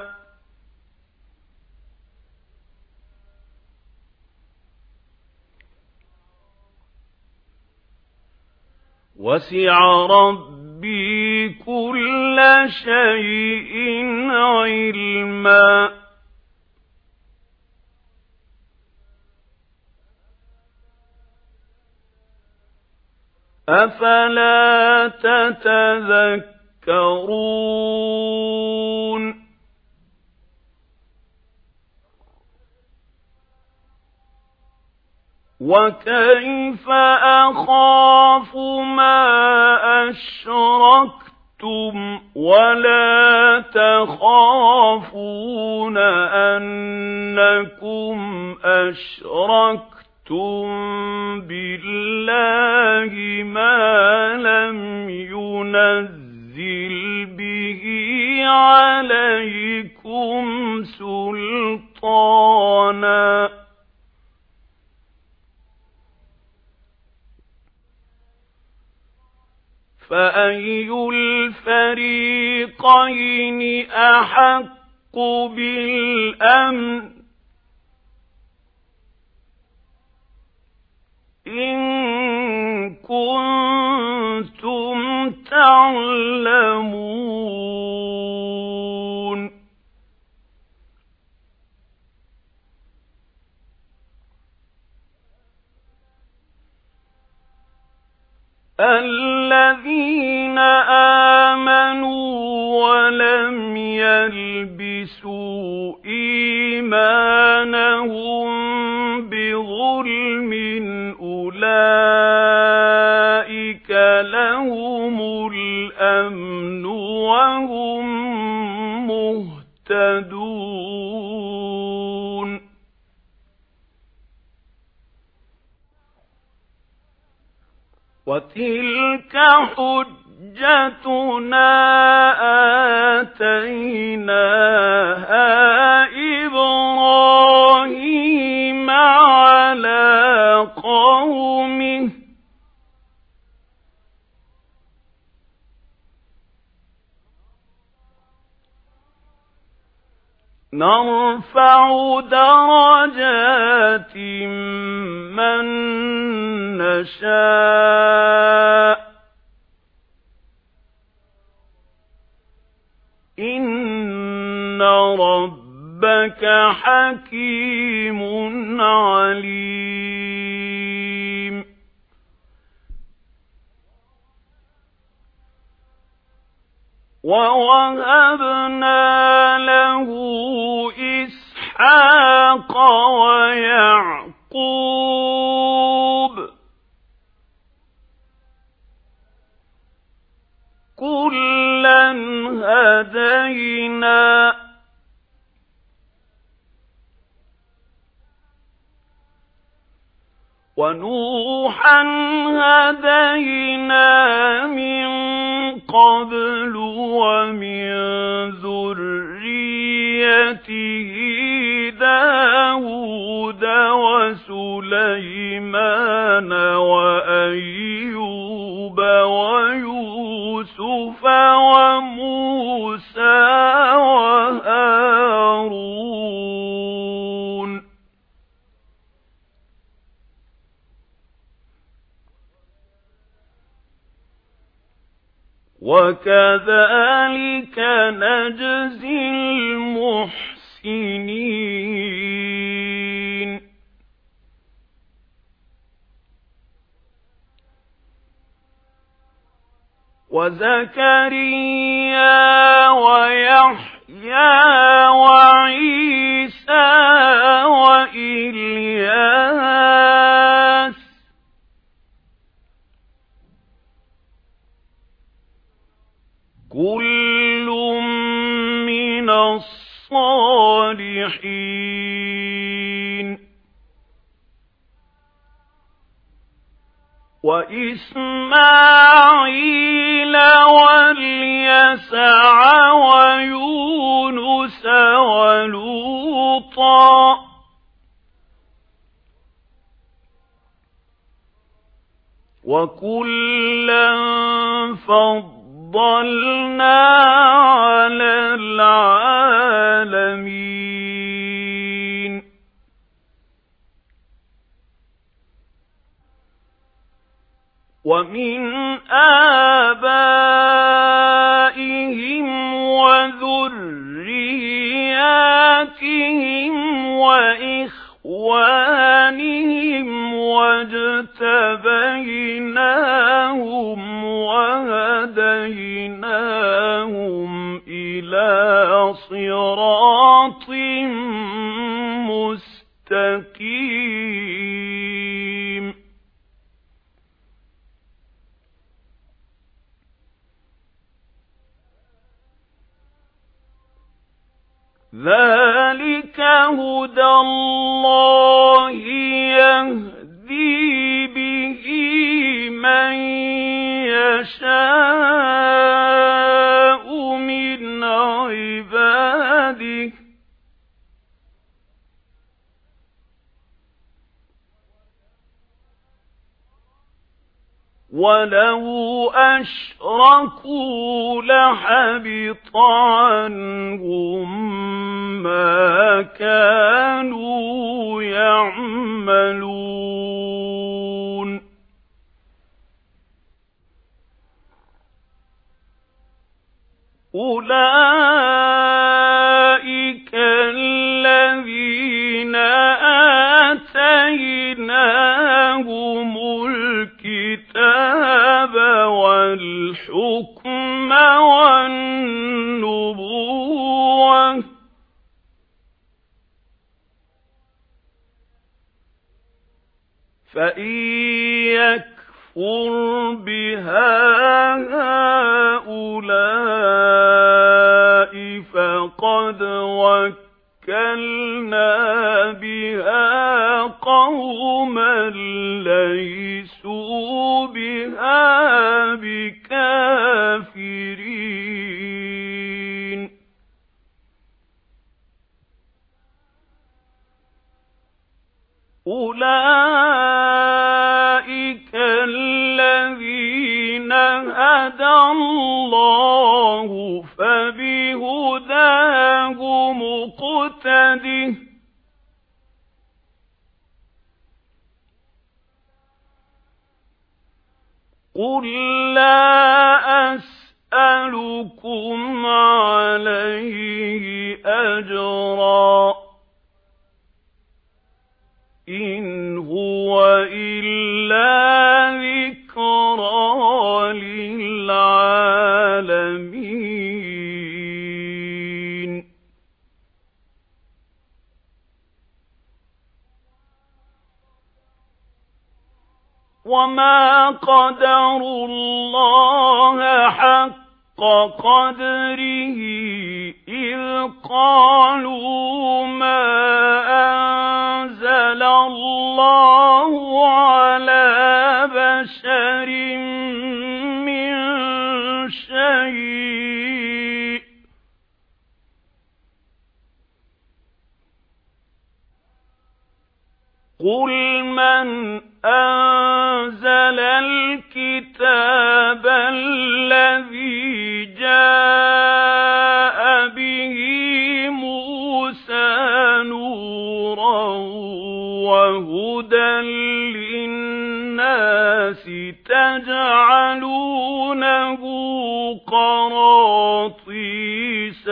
وَسِعَ رَبِّي كُلَّ شَيْءٍ عِلْمًا أَفَلَا تَتَذَكَّرُونَ وَكَيْفَ أَخَافُ مَا أَشْرَكْتُمْ وَلَا تَخَافُونَ أَنَّكُمْ أَشْرَكْتُمْ بِاللَّهِ مَا لَمْ يُنَزِّلْ بِهِ عَلَيْكُمْ سُلْطَانًا فَأَيُّ الْفَرِيقَيْنِ أَحَقُّ بِالْأَمْنِ إِن كُنتُمْ تَعْلَمُونَ الَّذِينَ آمَنُوا وَلَمْ يَلْبِسُوا إِيمَانَهُم بِظُلْمٍ أُولَئِكَ لَهُمُ الْأَمْنُ وَهُمْ مُهْتَدُونَ وَتِلْكَ حُجَّتُنَا آتَيْنَاهَا إِبْرَاهِيمَ عَلَىٰ قَوْمِهِ نَرْفَعُ دَرَجَاتٍ مَّن نَّشَاءُ ۗ إِنَّ رَبَّكَ حَكِيمٌ عَلِيمٌ وَوَهَبْنَا لَهُ إِسْحَاقَ وَيَعْقُوبَ كُلًّا هَدَيْنَا وَنُوحًا هَدَيْنَا مِن قَبْلُ وَمِن ذُرِّيَّتِهِ دَاوُودَ وَسُلَيْمَانَ وَأَيُّوبَ وَيُوسُفَ وَمُوسَىٰ وَهَارُونَ وَكَذَٰلِكَ نَجْزِي الْمُحْسِنِينَ وَزَكَرِيَّا وَيَحْيَىٰ وَعِيسَىٰ وَإِلْيَاسَ كُلٌّ مِّنَ الصَّالِحِينَ وَإِسْمَاعِيلَ وَالْيَسَعَ وَيُونُسَ وَلُوطًا وَكُلًّا فَضَّلْنَا عَلَى الْعَالَمِينَ وَمِنْ آبَائِهِمْ وَذُرِّيَّاتِهِمْ وَإِخْوَانِهِمْ وَاجْتَبَيْنَاهُمْ وَهَدَيْنَاهُمْ إِلَىٰ صِرَاطٍ مُّسْتَقِيمٍ ذَلِكَ هُدَى اللَّهِ يَهْدِي بِهِ مَن يَشَاءُ مِنْ عِبَادِهِ وَلَوْ أَشْرَكُوا لَحَبِطَ عَنْهُم مَّا كَانُوا يَعْمَلُونَ أُولَئِكَ الَّذِينَ آتَيْنَاهُمُ الْكِتَابَ وَالْحُكْمَ وَالنُّبُوَّةَ فَإِن يَكْفُرْ بِهَا هَؤُلَاءِ فَقَدْ وَكَّلْنَا بِهَا قَوْمًا لَّيْسُوا بها بكافرين أولئك الذين هدى الله فبهداه مقتده قل لا أسألكم عليه أجرا إن هو إلا ذكرى للعالمين وما قدروا الله حق قدره إذ قالوا ما أنزل الله على بشر من شيء قل من أنزل الكتاب الذي جاء به موسى نورا وهدى للناس تجعلونه قراطيس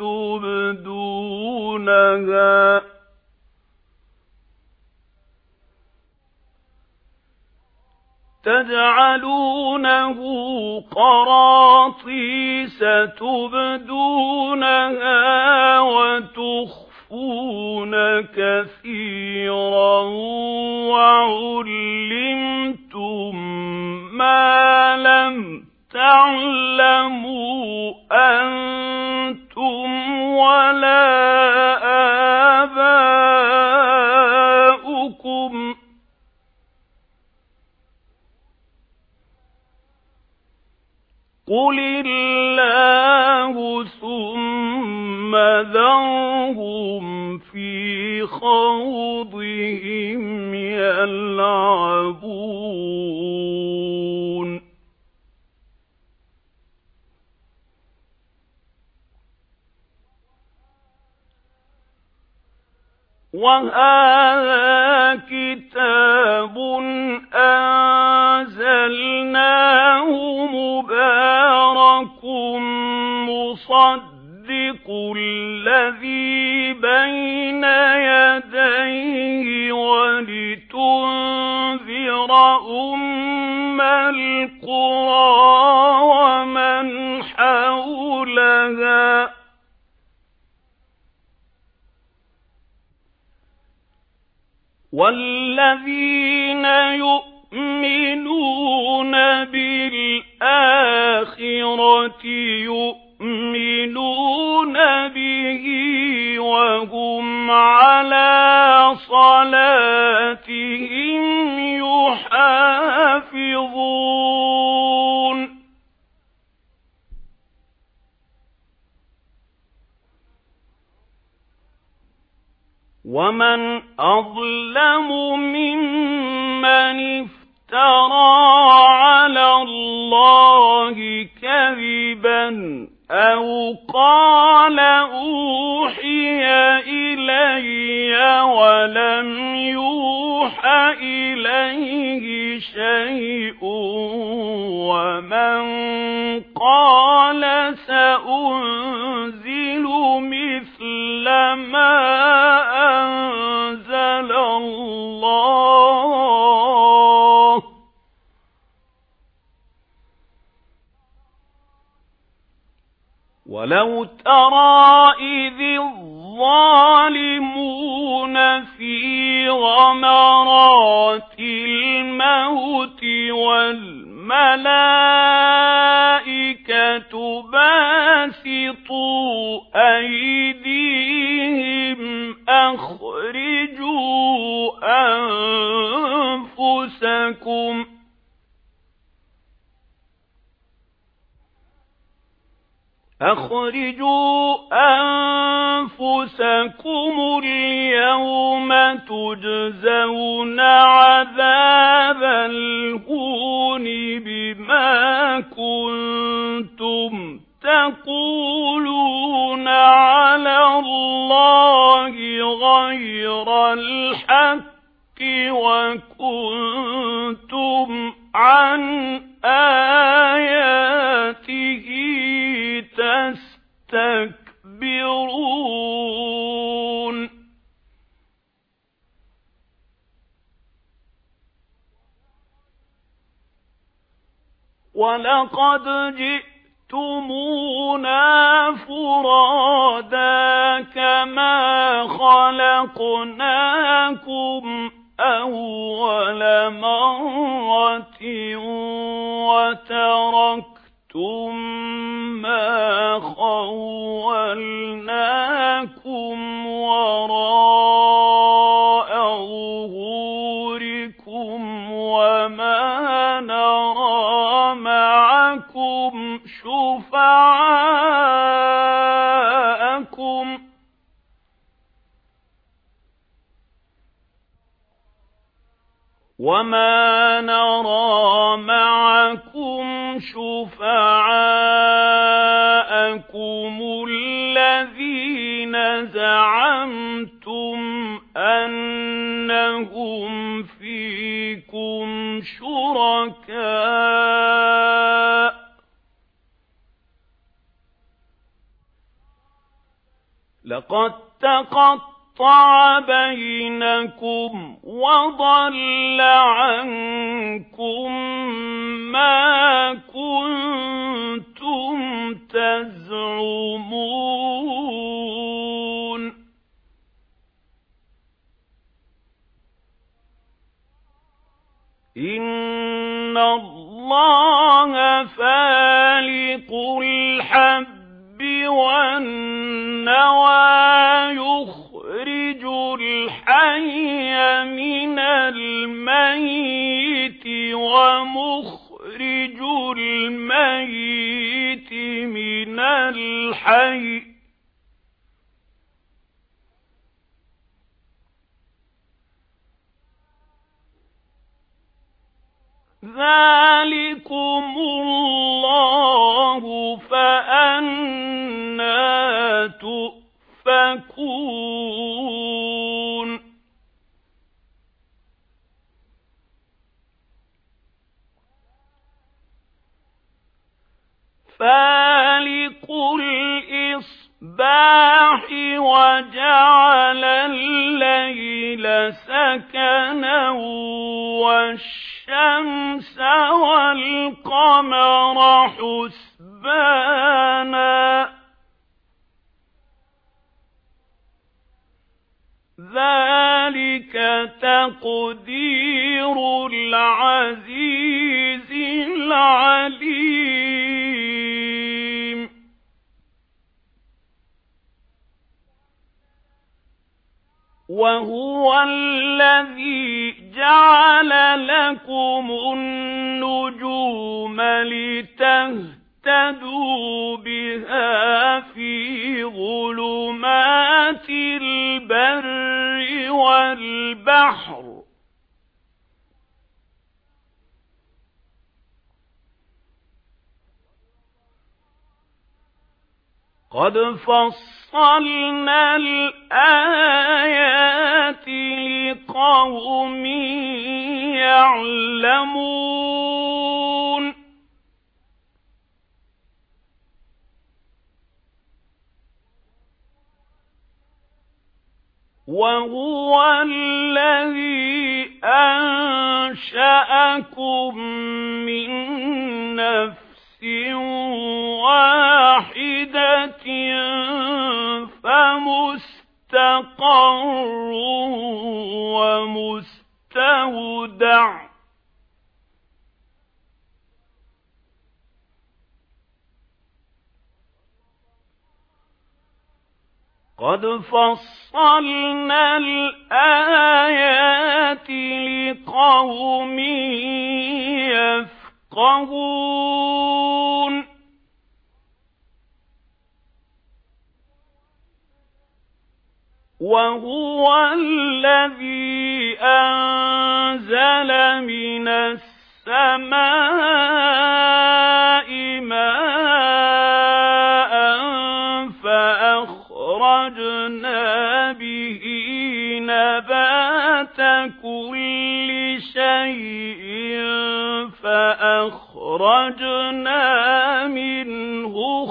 تبدونها وتخفون كثيرا وعلمتم ما لم تعلموا أنتم ولا آباؤكم قل الله ثم ذرهم في خوضهم يلعبون وهذا كتاب أنزلناه مبارك مصدق الذي بين يديه ولتنذر أم القرى ومن حولها والذين يؤمنون بالآخرة يؤمنون به وهم على صلاتهم يحافظون ومن أظلم ممن افترى على الله كذبا أو قال أوحي إلي ولم يوح إليه شيء ومن قال سأنزل مثل ما أنزل الله ولو ترى إذ الظالمون في غمرات الموت والملائكة باسطوا أيديهم أخرجوا أنفسكم أخرجوا أنفسكم اليوم تجزون عذاب الهون بما كنتم تقولون على الله غير الحق وكنتم عن آياته تستكبرون ولقد جئتمونا فرادا كما خلقناكم أول مرة وتركتم ما خولناكم وراء ظهوركم وما نرى معكم شفعاءكم الذين زعمتم أنهم فيكم شركاء لقد تقطع بينكم وضل عنكم ما كنتم تزعمون إن الله فالق الحب والنوى يخرج الحي من الميت ومخرج الميت من الحي ذلكم الله فأنى تؤفكون فالق الإصباح وجعل الليل سكنا والشمس والقمر حسبانا ذلك تقدير العزيز العليم وهو الذي جعل لكم النجوم لتهتدوا بها في ظلمات البر والبحر قد فصلنا الآيات لقوم يعلمون وهو الذي أنشأكم من نفس واحدة فمستقر ومستودع قد فصلنا الآيات لقوم يفقهون وهو الذي أنزل من السماء ماء فأخرجنا به نبات كل شيء فأخرجنا منه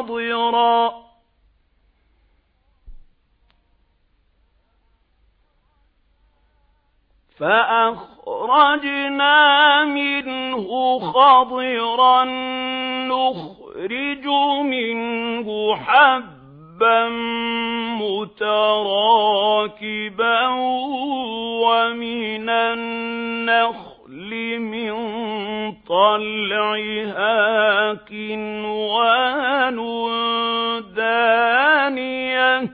خضرا نخرج منه حبا متراكبا ومن النخل من طلعها كنوان دانية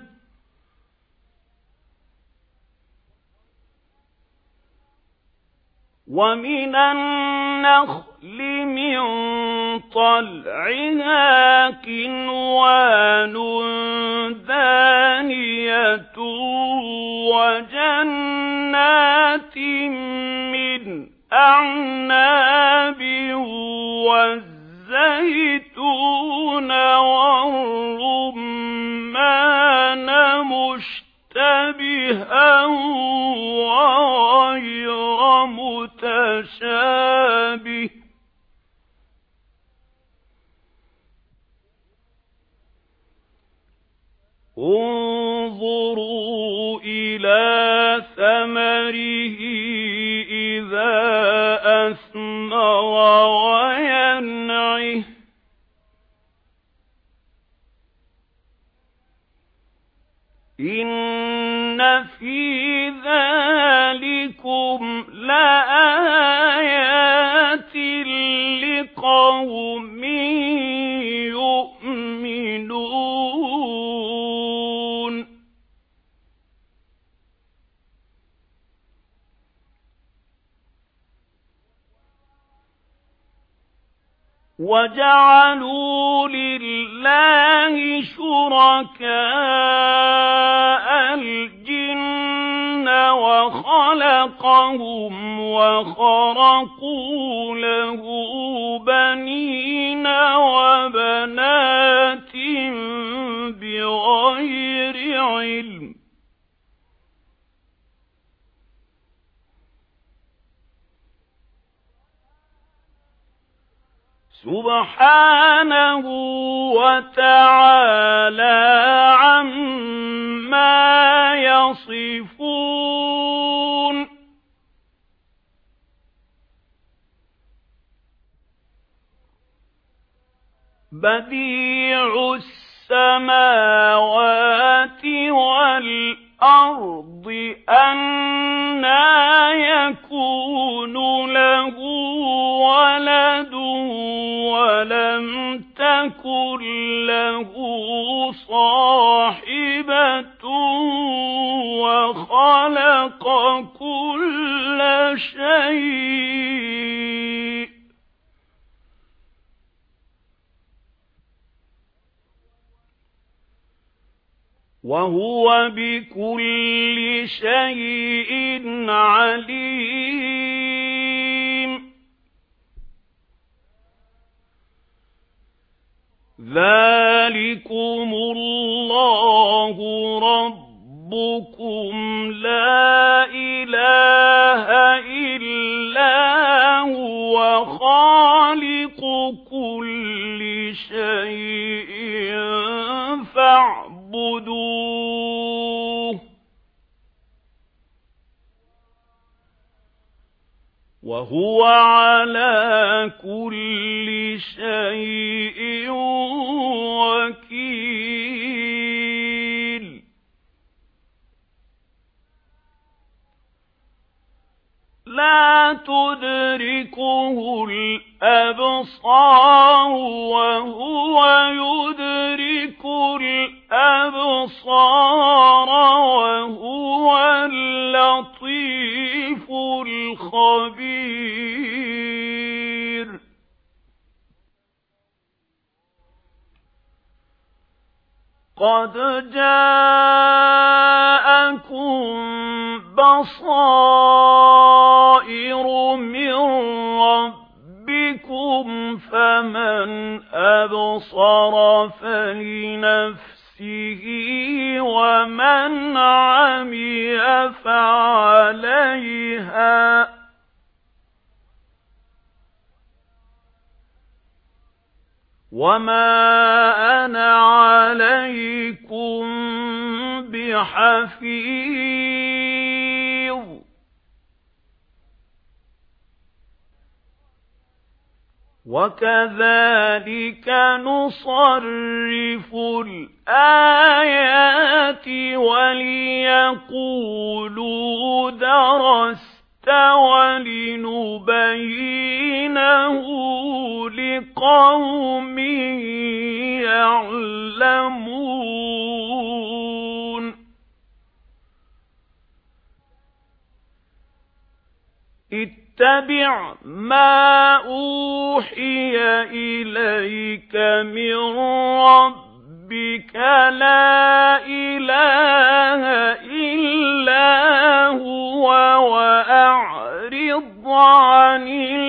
وجنات من أعناب والزيتون والرمان مشتبها وغير متشابه انظروا إلى ثمره إذا أثمر وينعه إن في ذلكم لآيات لقوم يؤمنون وجعلوا لله شركاء الجن وخلقهم وخرقوا له بنين وبنات بغير علم سبحانه وتعالى عما يصفون بديع السماوات والأرض أنى يكون له ولد ولم تكن له صاحبة وخلق كل شيء وهو بكل شيء عليم ذلكم الله ربكم لا إله إلا هو خالق كل شيء فاعبدوه وهو على كل شيء وكيل لا تدركه الأبصار وهو يدرك الأبصار وهو اللطيف الخبير قد جاءكم بَصَائِرُ مِنْ رَبِّكُمْ فَمَنْ أَبْصَرَ فَلِنَفْسِهِ وَمَنْ عَمِيَ فَعَلَيْهَا وَمَا أَنَا عَلَيْكُمْ بِحَفِيظٍ وَكَذَلِكَ نُصَرِّفُ الْآيَاتِ وَلِيَقُولُوا دَرَسْتَ وَلِنُبَيِّنَهُ لِقَوْمٍ يَعْلَمُونَ اتَّبِعْ مَا أُوحِيَ إِلَيْكَ مِنْ رَبِّكَ لَا إِلَٰهَ إِلَّا هُوَ وَأَعْرِضْ عَنِ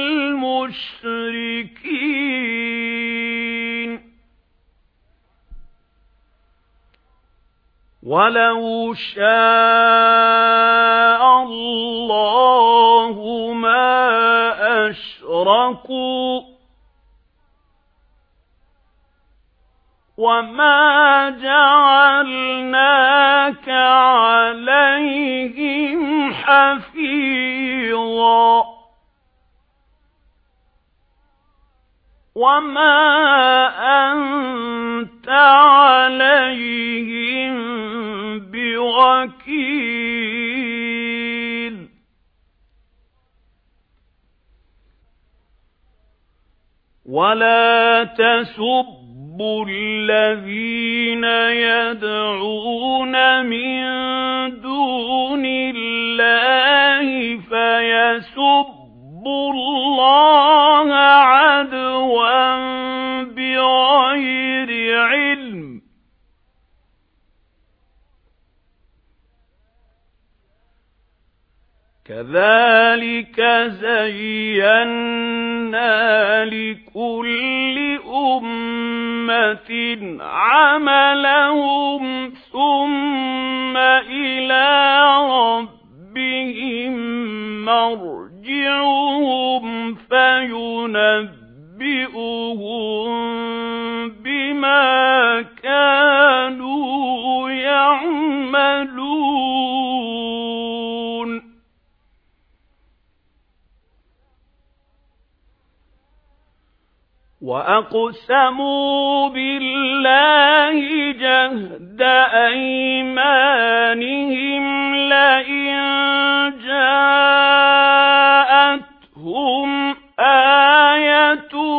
الْمُشْرِكِينَ وَلَوْ شَاءَ اللَّهُ مَا أَشْرَكُوا وَمَا جَعَلْنَاكَ عَلَيْهِمْ حَفِيظًا وَمَا أَنْتَ عَلَيْهِمْ بِوَكِيلٍ وَلَا تَسُبُّوا الَّذِينَ يَدْعُونَ مِن دُونِ اللَّهِ فَيَسُبُّوا اللَّهَ عَدْوًا بِغَيْرِ عِلْمٍ كَذَلِكَ زَيَّنَّا لِكُلِّ أُمَّةٍ عَمَلَهُمْ ثُمَّ إِلَى رَبِّهِمْ مَرْجِعُهُمْ فَيُنَبِّئُهُم بِمَا كَانُوا يَعْمَلُونَ وَأَقْسَمُوا بِاللَّهِ جَهْدَ أَيْمَانِهِمْ لَئِن جَاءَتْهُمْ آيَةٌ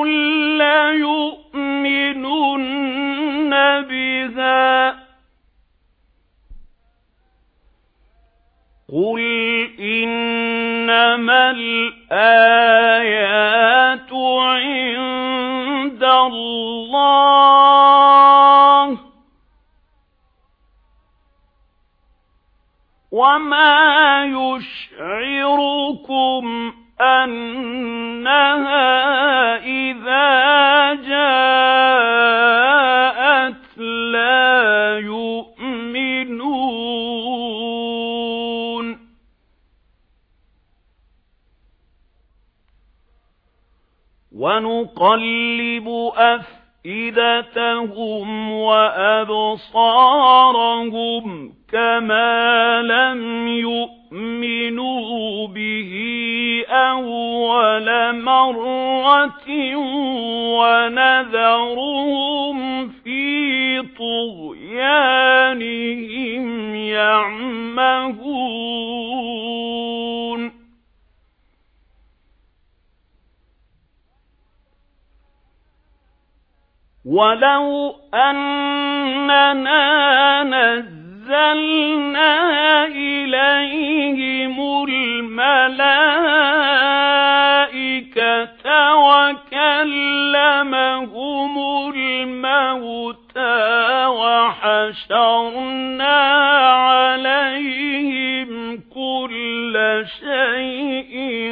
لَّيُؤْمِنُنَّ بِهَا قُلْ إِنَّمَا الْآيَاتُ عِندَ اللَّهِ وَمَا يُشْعِرُكُمْ أَنَّهَا إِذَا جَاءَتْ لَا يُؤْمِنُونَ وَنُقَلِّبُ أَفْئِدَتَهُمْ وَأَبْصَارَهُمْ كَمَا لَمْ يُؤْمِنُوا بِهِ أَوَّلَ مَرَّةٍ وَنَذَرُهُمْ فِي طُغْيَانِهِمْ يَعْمَهُونَ وَلَوْ أَنَّنَا نَزَّلْنَا إِلَيْهِمُ الْمَلَائِكَةَ وَكَلَّمَهُمُ الْمَوْتَىٰ وَحَشَرْنَا عَلَيْهِمْ كُلَّ كُلَّ شَيْءٍ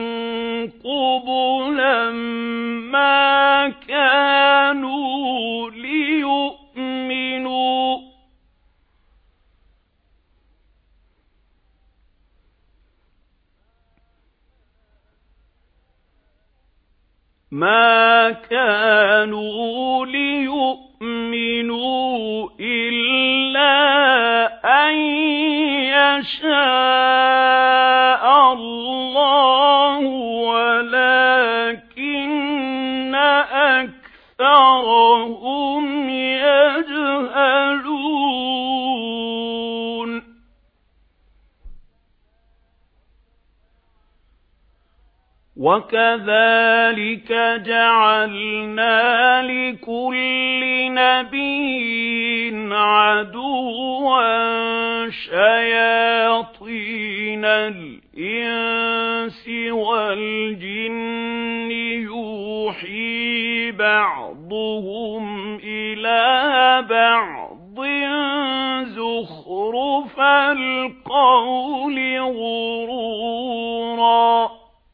قُبُلًا ما كانوا ليؤمنوا إلا أن يشاء الله ولكن أكثرهم يجهلون وَكَذَلِكَ جَعَلْنَا لِكُلِّ نَبِيٍّ عَدُوًّا شَيَاطِينَ الْإِنسِ وَالْجِنِّ يُوحِي بَعْضُهُمْ إِلَى بَعْضٍ زُخْرُفَ الْقَوْلِ غُرُورًا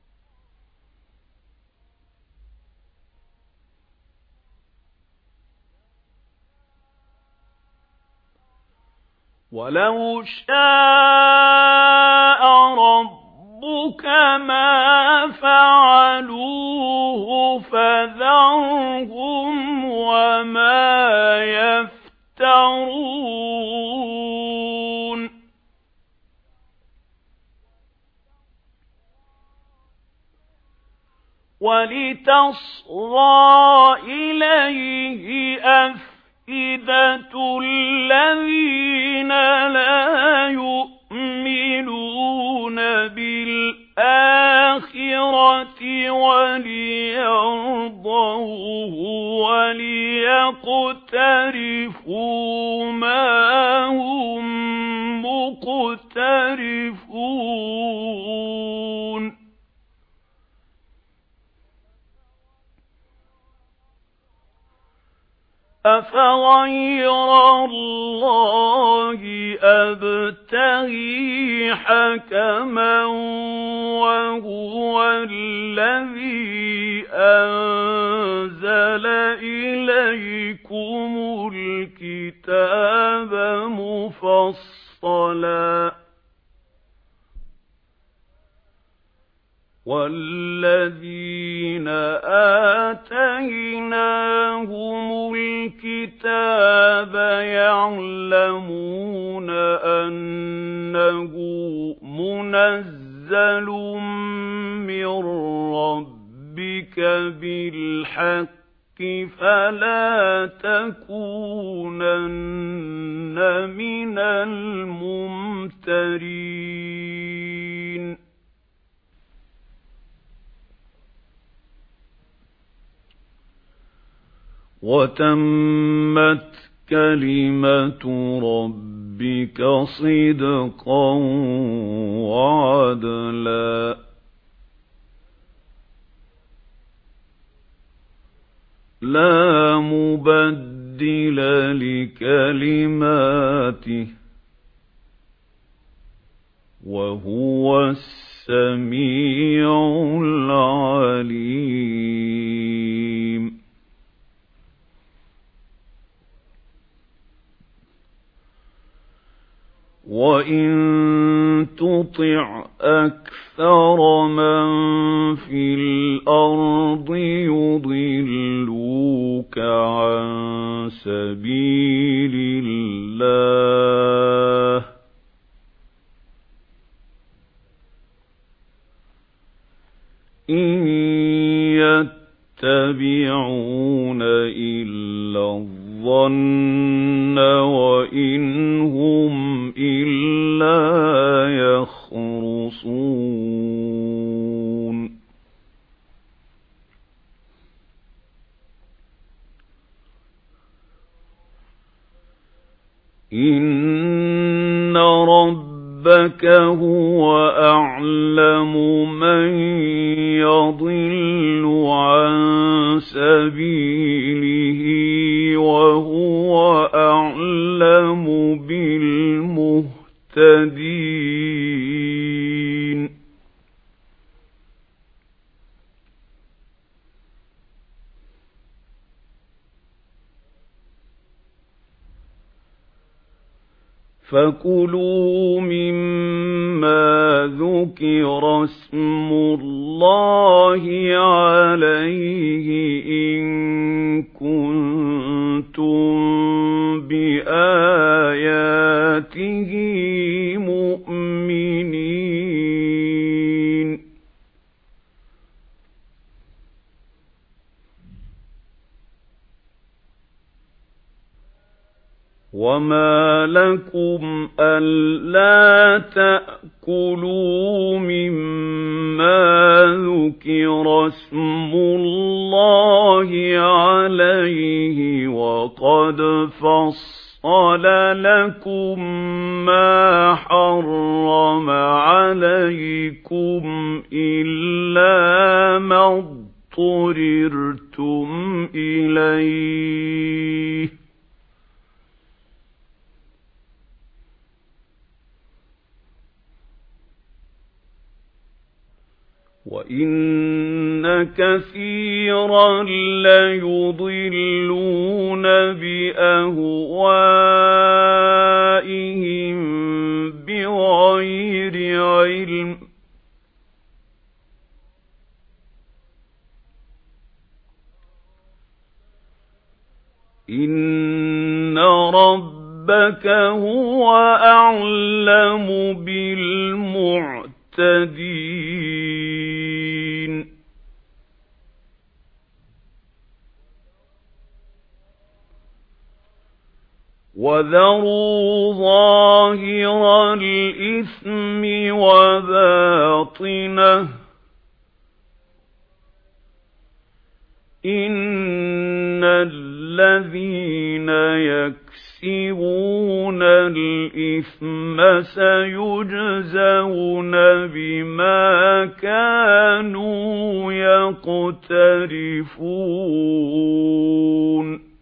وَلَوْ شَاءَ رَبُّكَ مَا فَعَلُوهُ فَذَرْهُمْ وَمَا يَفْتَرُونَ وَلِتَصْغَىٰ إِلَيْهِ أَفْئِدَةُ الَّذِينَ لَا يُؤْمِنُونَ بِالْآخِرَةِ وَلِيَرْضَوْهُ وَلِيَقْتَرِفُوا مَا هُمْ مُقْتَرِفُونَ أَفَغَيْرَ اللَّهِ أَبْتَغِي حَكَمًا وَهُوَ الَّذِي أَنزَلَ إِلَيْكُمُ الْكِتَابَ مُفَصَّلًا وَالَّذِينَ آتَيْنَاهُمُ الْكِتَابَ يَعْلَمُونَ أَنَّهُ مُنَزَّلٌ مِّن رَّبِّكَ بِالْحَقِّ فَلَا تَكُونَنَّ مِنَ الْمُمْتَرِينَ وَتَمَّتْ كَلِمَةُ رَبِّكَ صِدْقًا وَعَدْلًا لَا مُبَدِّلَ لِكَلِمَاتِهِ وَهُوَ السَّمِيعُ الْعَلِيمُ وَإِن تُطِعْ أَكْثَرَ مَن فِي الْأَرْضِ يُضِلُّوكَ عَن سَبِيلِ اللَّهِ إِن يَتَّبِعُونَ إِلَّا الظَّنَّ وَإِنْ هُمْ إِلَّا يَخْرُصُونَ إِنَّ رَبَّكَ هُوَ أَعْلَمُ مَن يَضِلُّ عَن سَبِيلِهِ وَهُوَ أَعْلَمُ بِالْمُهْتَدِينَ فَكُلُوا مِمَّا ذُكِرَ اسْمُ اللَّهِ عَلَيْهِ إِن كُنتُم بِآيَاتِهِ مُؤْمِنِينَ وَمَا لَكُمْ أَلَّا تَأْكُلُوا مِمَّا ذُكِرَ اسْمُ اللَّهِ عَلَيْهِ وَقَدْ فَصَّلَ لَكُم مَّا حَرَّمَ عَلَيْكُمْ إِلَّا مَا اضْطُرِرْتُمْ إِلَيْهِ وَإِنَّ كَثِيرًا لَّيُضِلُّونَ بِأَهْوَائِهِم بِغَيْرِ عِلْمٍ إِنَّ رَبَّكَ هُوَ أَعْلَمُ بِالْمُعْتَدِينَ وَذَرُوا ظَاهِرَ الْإِثْمِ وَبَاطِنَهُ إِنَّ الَّذِينَ يَكْسِبُونَ الْإِثْمَ سَيُجْزَوْنَ بِمَا كَانُوا يَقْتَرِفُونَ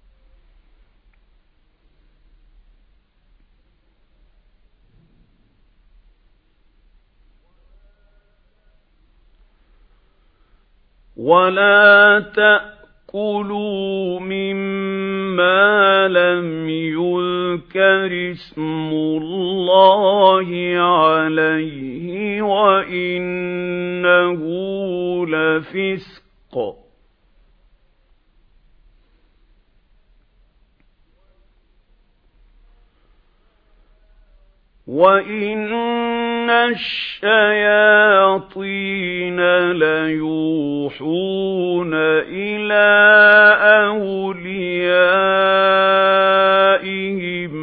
وَلَا تَأْكُلُوا مِمَّا لَمْ يُذْكَرِ اسْمُ اللَّهِ عَلَيْهِ وَإِنَّهُ لَفِسْقٌ وَإِنَّ الشَّيَاطِينَ لَيُوحُونَ إِلَى أَوْلِيَائِهِمْ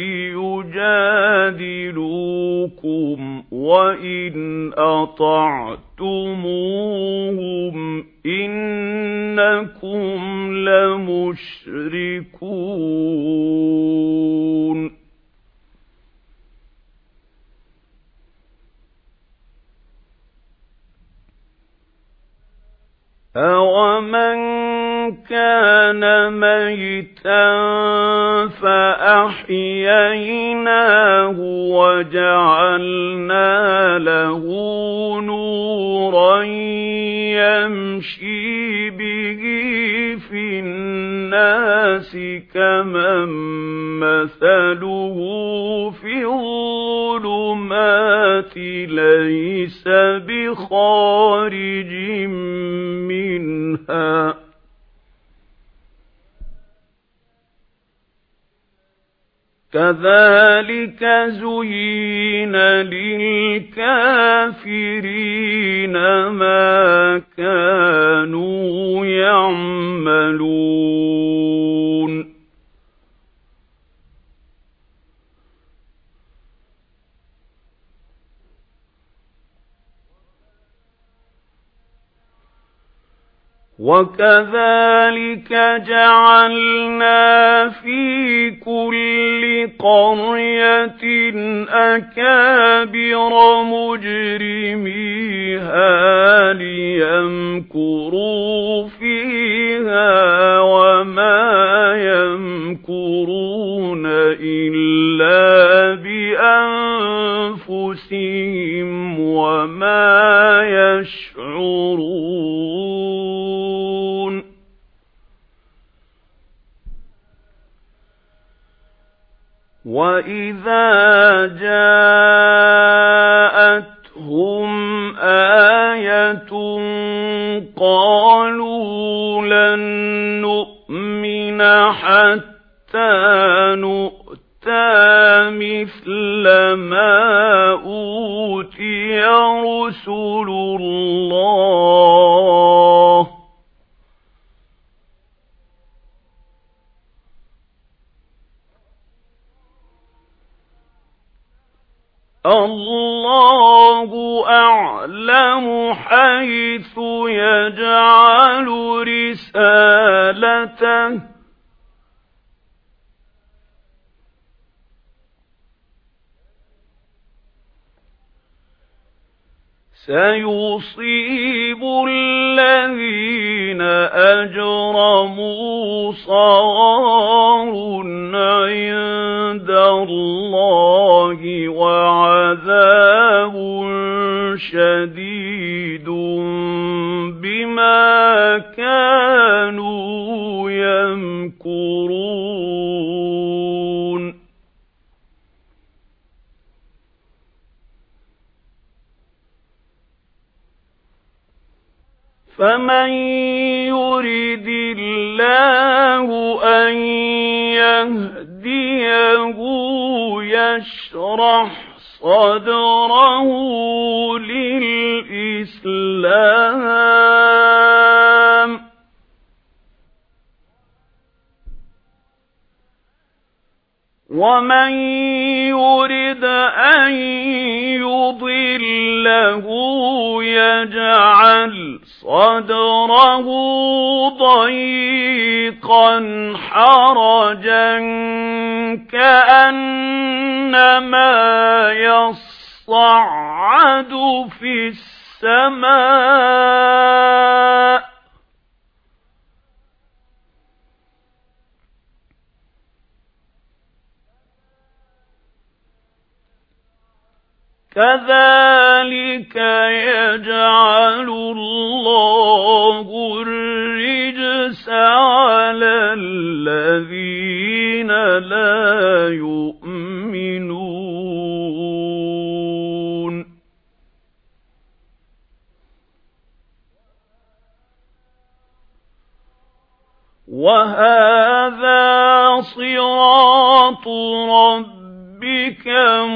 لِيُجَادِلُوكُمْ وَإِنْ أَطَعْتُمُوهُمْ إِنَّكُمْ لَمُشْرِكُونَ أَوَمَنْ كَانَ مَيْتًا فَأَحْيَيْنَاهُ وَجَعَلْنَا لَهُ نُورًا يَمْشِي بِهِ فِي النَّاسِ كَمَن مَّثَلُهُ فِي الظُّلُمَاتِ لَيْسَ بِخَارِجٍ مِنْهَا كَذَلِكَ زُيِّنَ لِلْكَافِرِينَ مَا كَانُوا يَعْمَلُونَ وَكَذَلِكَ جَعَلْنَا فِي كُلِّ قَرْيَةٍ أَكَابِرَ مُجْرِمِيهَا لِيَمْكُرُوا فِيهَا وَمَا يَمْكُرُونَ إِلَّا بِأَنفُسِهِمْ وَمَا يَشْعُرُونَ وَإِذَا جَاءَتْهُمْ آيَةٌ قَالُوا لَن نُّؤْمِنَ حَتَّىٰ نُؤْتَىٰ مِثْلَ مَا أُوتِيَ رُسُلُ اللَّهِ ۘ اللَّهُ أَعْلَمُ حَيْثُ يَجْعَلُ رِسَالَتَهُ ۗ سَيُصِيبُ الَّذِينَ أَجْرَمُوا صَغَارٌ عِندَ اللَّهِ وَعَذَابٌ شَدِيدٌ بِمَا كَانُوا يَمْكُرُونَ فَمَن يُرِدِ اللَّهُ أَن يَهْدِيَهُ يَشْرَحْ صَدْرَهُ لِلْإِسْلَامِ ۖ وَمَن يُرِدْ أَن يُضِلَّهُ يَجْعَلْ صَدْرَهُ ضَيِّقًا حَرَجًا كَأَنَّمَا يَصَّعَّدُ فِي السَّمَاءِ ۚ كَذَلِكَ يَجْعَلُ اللَّهُ الرِّجْسَ عَلَى الَّذِينَ لَا يُؤْمِنُونَ وَهَذَا صِرَاطُ رَبِّكَ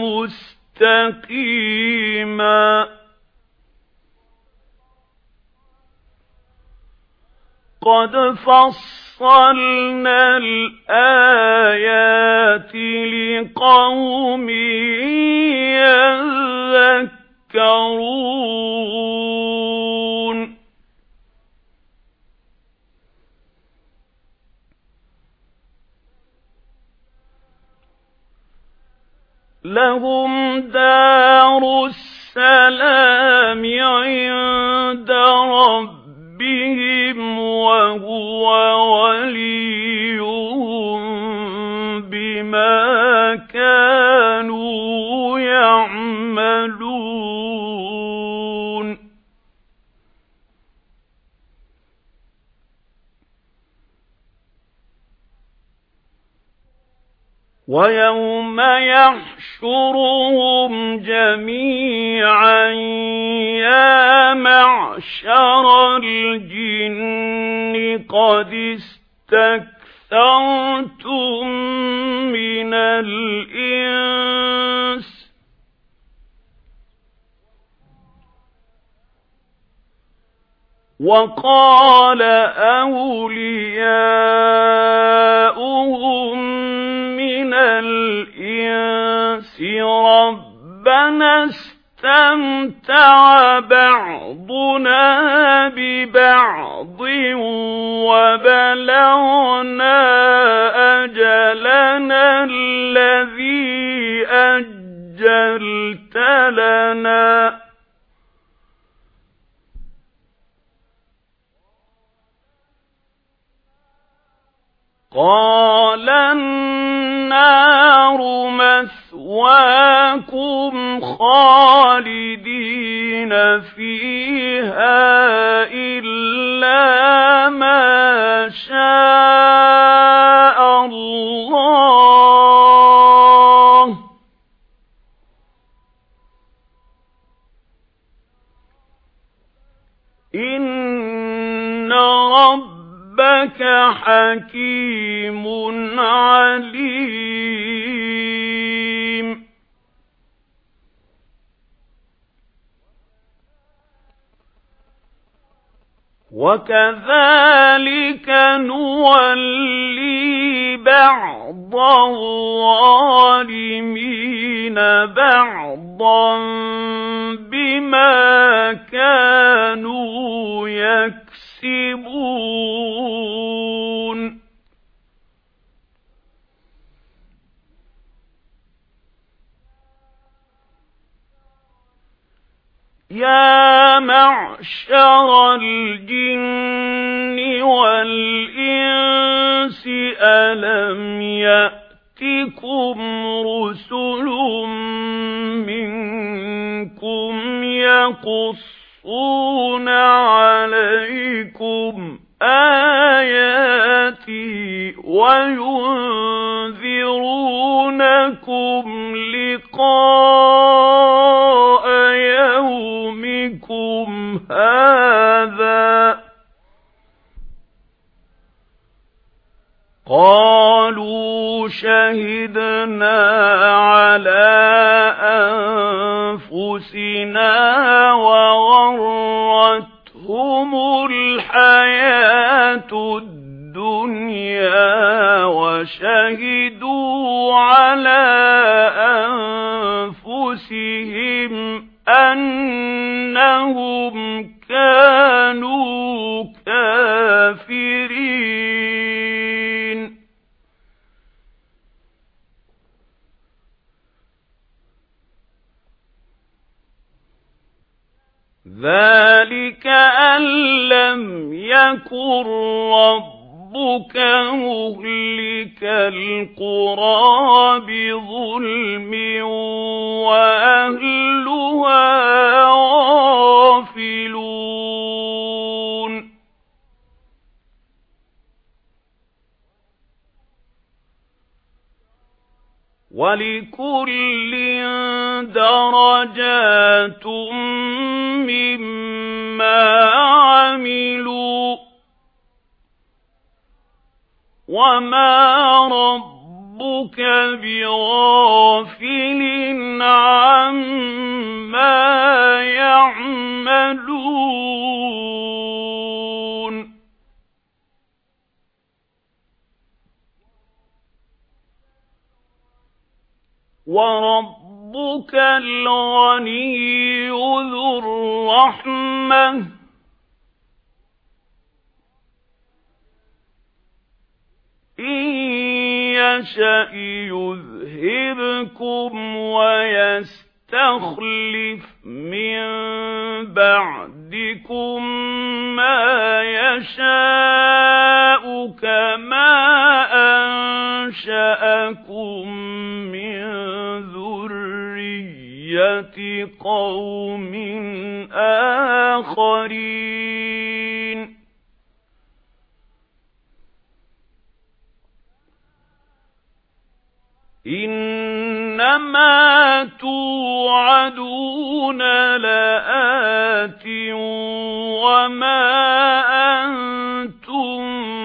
مُسْتَقِيمًا ۗ قَدْ فَصَّلْنَا الْآيَاتِ لِقَوْمٍ يَذَّكَّرُونَ لَهُمْ دَارُ السَّلَامِ عِندَ رَبِّهِمْ وَهُوَ وَلِيُّهُم بِمَا كَانُوا يَعْمَلُونَ وَيَوْمَ يَحْشُرُهُمْ جَمِيعًا يَا مَعْشَرَ الْجِنِّ قَدِ اسْتَكْثَرْتُم مِّنَ الْإِنسِ ۖ وَقَالَ أَوْلِيَاؤُهُم مِّنَ الْإِنسِ رَبَّنَا اسْتَمْتَعَ بَعْضُنَا بِبَعْضٍ وَبَلَغْنَا أَجَلَنَا الَّذِي أَجَّلْتَ لَنَا ۚ قَالَ النَّارُ مَثْوَاكُمْ خَالِدِينَ فِيهَا إِلَّا مَا شَاءَ اللَّهُ ۗ إِنَّكَ حَكِيمٌ عَلِيمٌ وَكَذَلِكَ نُوَلِّي بَعْضَ الظَّالِمِينَ بَعْضًا بِمَا كَانُوا يَكْسِبُونَ يَا مَعْشَرَ الْجِنِّ وَالْإِنسِ أَلَمْ يَأْتِكُمْ رُسُلٌ مِّنكُمْ يَقُصُّونَ عَلَيْكُمْ آيَاتِي وَيُنذِرُونَكُمْ لِقَاءَ يَوْمِكُمْ هَٰذَا قَالُوا شَهِدْنَا عَلَىٰ أَنفُسِنَا وَغَرَّتْهُمُ الْحَيَاةُ الدُّنْيَا وَشَهِدُوا عَلَىٰ أَنفُسِهِمْ أَنَّهُمْ كَانُوا كَافِرِينَ ذَلِكَ أَن لَّمْ يَكُن رَّبُّكَ مُهْلِكَ الْقُرَىٰ بِظُلْمٍ وَأَهْلُهَا غَافِلُونَ وَلِكُلٍّ دَرَجَاتٌ مِّمَّا عَمِلُوا وَمَا رَبُّكَ بِغَافِلٍ عَمَّا يَعْمَلُونَ وَرَبُّكَ الْغَنِيُّ ذُو الرَّحْمَةِ إِن يَشَأْ يُذْهِبْكُمْ وَيَسْتَخْلِفْ مِن بَعْدِكُم مَّا يَشَاءُ كَمَا أَنشَأَكُم مِّن ذُرِّيَّةِ قَوْمٍ آخَرِينَ إِنَّمَا تُوعَدُونَ لَآتٍ وَمَا أَنتُم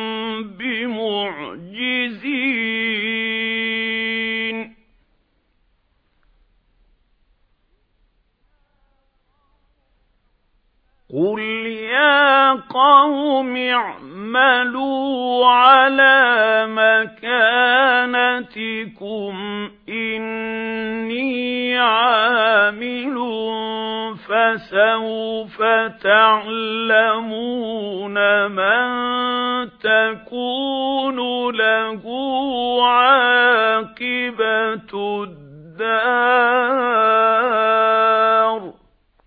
بِمُعْجِزِينَ قُلْ يَا قَوْمِ اعْمَلُوا عَلَىٰ مَكَانَتِكُمْ إِنِّي عَامِلٌ فَسَوْفَ تَعْلَمُونَ مَن تَكُونُ لَهُ عَاقِبَةُ الدَّارِ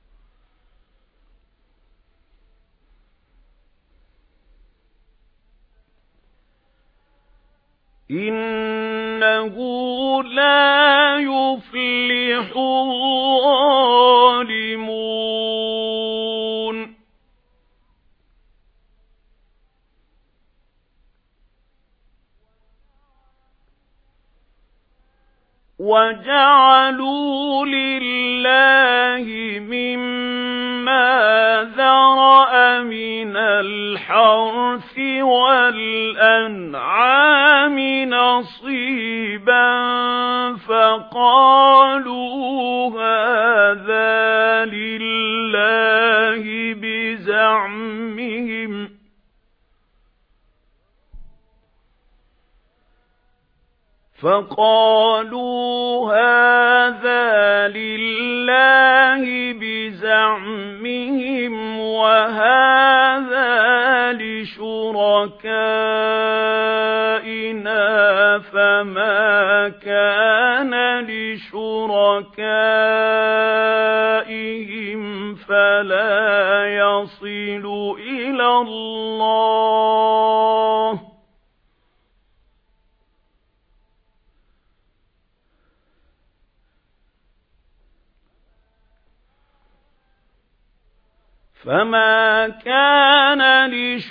إِنَّهُ لَا يُفْلِحُ الظَّالِمُونَ وَجَعَلُوا لِلَّهِ مِمَّا ذَرَأَ مِنَ الْحَرْثِ وَالْأَنْعَامِ فقالوا هذا لله بزعمهم وهذا لشركائنا فما كان لشركائهم فلا يصل إلى الله فما كان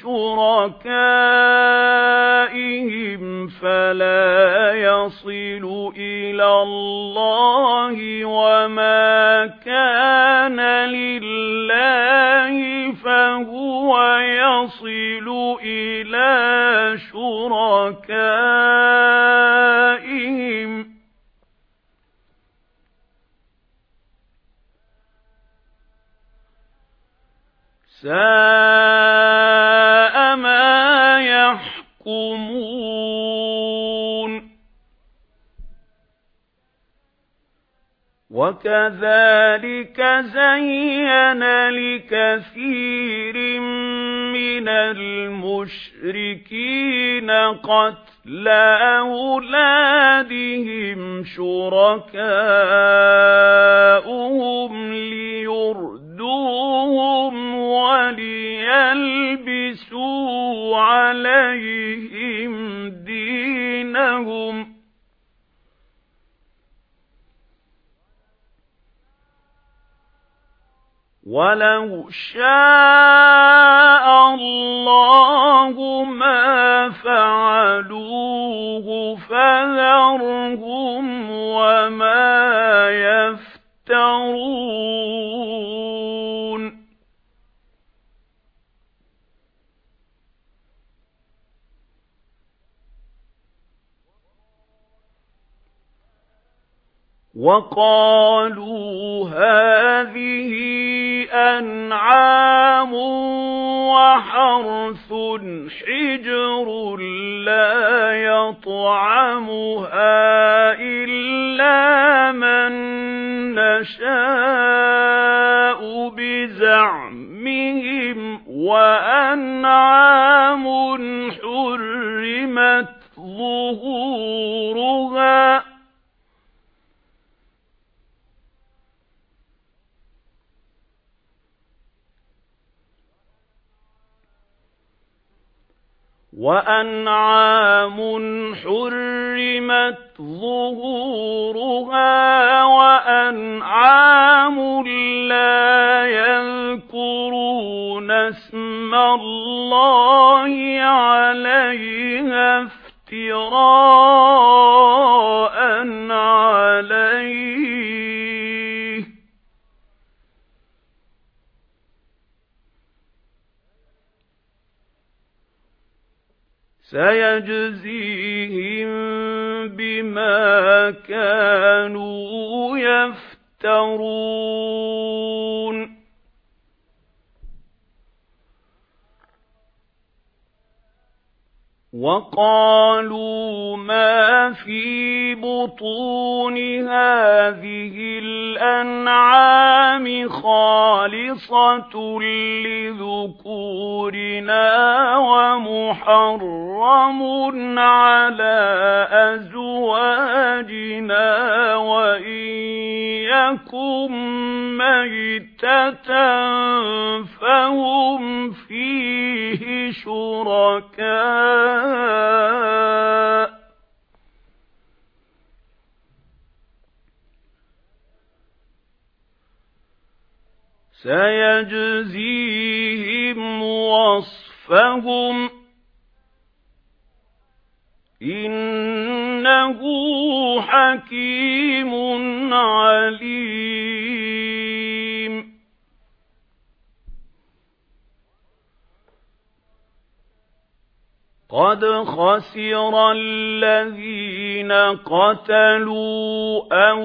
لشركائهم فلا يصل إلى الله وما كان لله فهو يصل إلى شركائهم ساء ما يحكمون وكذلك زين لكثير من المشركين قتل أولادهم شركاؤهم ليردوهم وليلبسوا عليهم دينهم ولو شاء الله ما فعلوه فذرهم وما يفترون وقالوا هذه أنعام وحرث حجر لا يطعمها إلا من نشاء بزعمهم وأنعام حرمت ظهورها وأنعام حرمت ظهورها وأنعام لا يذكرون اسم الله عليها افتراء عليه سيجزيهم بما كانوا يفترون وقالوا ما في بطون هذه الأنعام خالصة لذكورنا ومحرم على أزواجنا وإن يكن ميتة فهم فيه شركاء سيجزيهم وصفهم إنه حكيم عليم قد خسر الذين قتلوا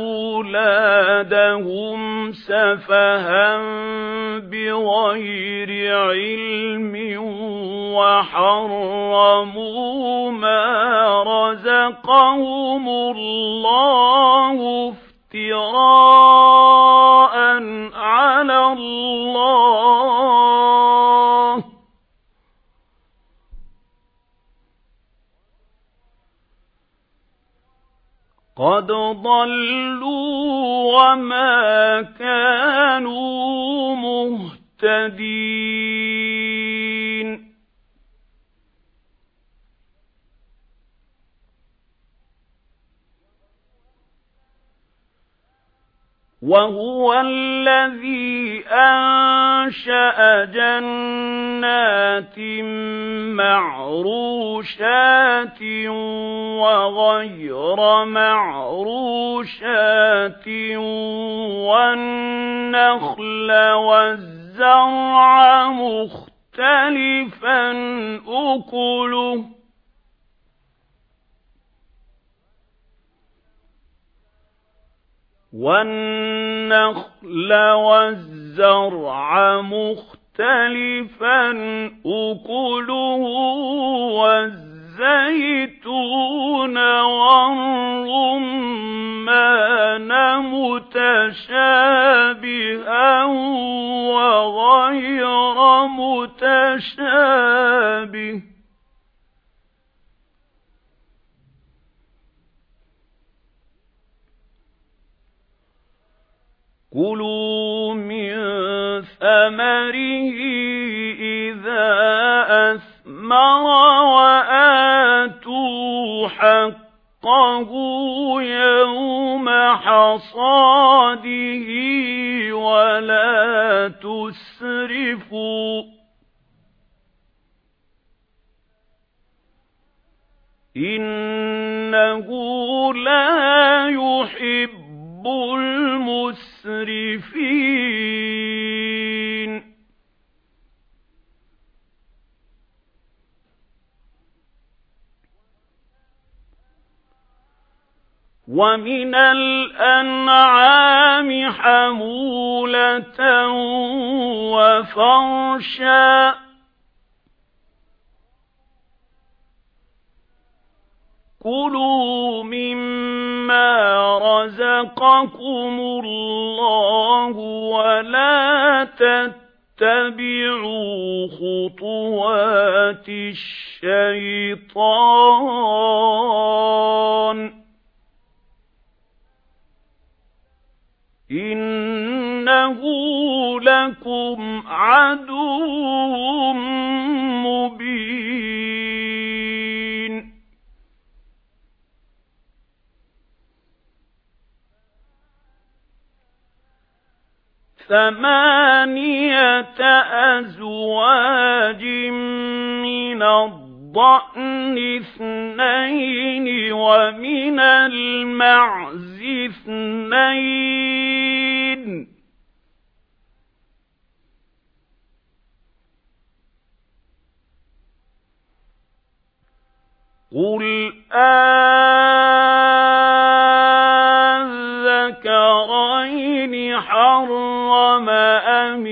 أولادهم سفها بغير علم وحرموا ما رزقهم الله افتراء على الله قد ضلوا وما كانوا مهتدين وهو الذي أنشأ جنات معروشات وغير معروشات والنخل والزرع مختلفا أكله والنخل والزرع مختلفا أكله والزيتون والرمان متشابها وغير متشابه كُلُوا مِن ثَمَرِهِ إِذَا أَثْمَرَ وَآتُوا حَقَّهُ يَوْمَ حَصَادِهِ وَلَا تُسْرِفُوا إِنَّهُ لَا يُحِبُّ المسرفين ومن الأنعام حمولة وفرشا كُلُوا مِمَّا رَزَقَكُمُ اللَّهُ وَلَا تَتَّبِعُوا خُطُوَاتِ الشَّيْطَانِ إِنَّهُ لَكُمْ عَدُوٌّ مُبِينٌ ثمانية أزواج من الضأن اثنين ومن المعز اثنين قل أذكرين حرم أم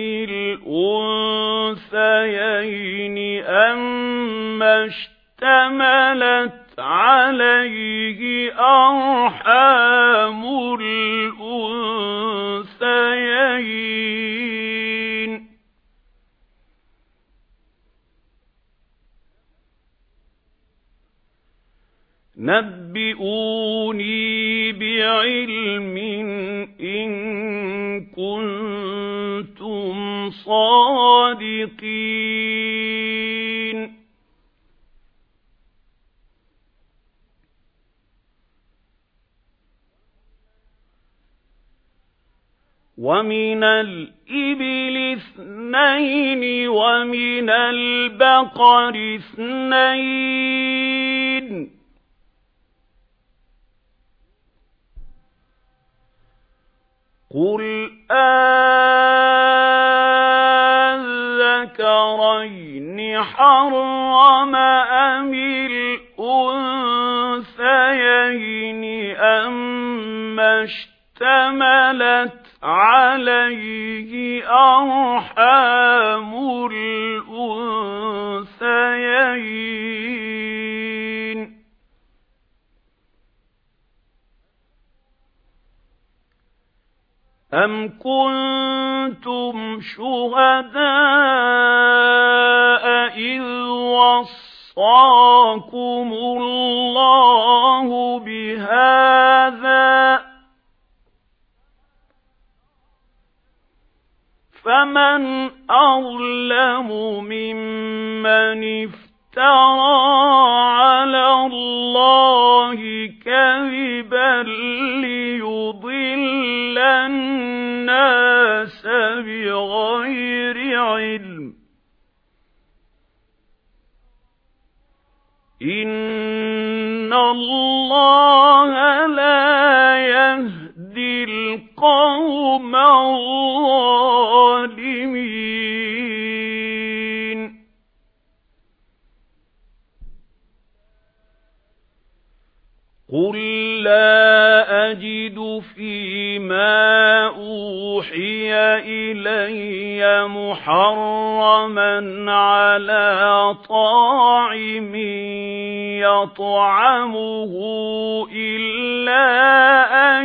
الأنثيين أما اشتملت عليه أرحام الأنثيين نبئوني بعلم إن كنتم صادقين ومن الإبل اثنين ومن البقر اثنين قل أذكرين حرم أم الأنثيين أما اشتملت عليه أرحام الأنثيين أَمْ كُنتُمْ شُهَدَاءَ إِذْ وَصَّاكُمُ اللَّهُ بِهَذَا فَمَنْ أَظْلَمُ مِمَّنِ افْتَرَى عَلَى اللَّهِ كَذِبًا لِيُضِلَّ النَّاسَ بِغَيْرِ عِلْمٍ إِنَّ اللَّهَ لَا يَهْدِي الْقَوْمَ الظَّالِمِينَ قُل لَّا أَجِدُ فِيمَا أُوحِيَ إِلَيَّ مُحَرَّمًا عَلَىٰ طَاعِمٍ يَطْعَمُهُ إِلَّا أَن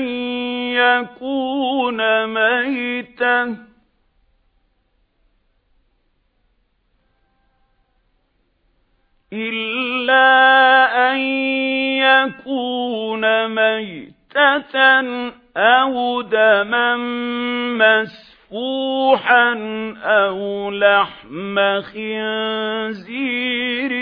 يَكُونَ مَيْتَةً أَوْ دَمًا مَّسْفُوحًا أَوْ لَحْمَ خِنزِيرٍ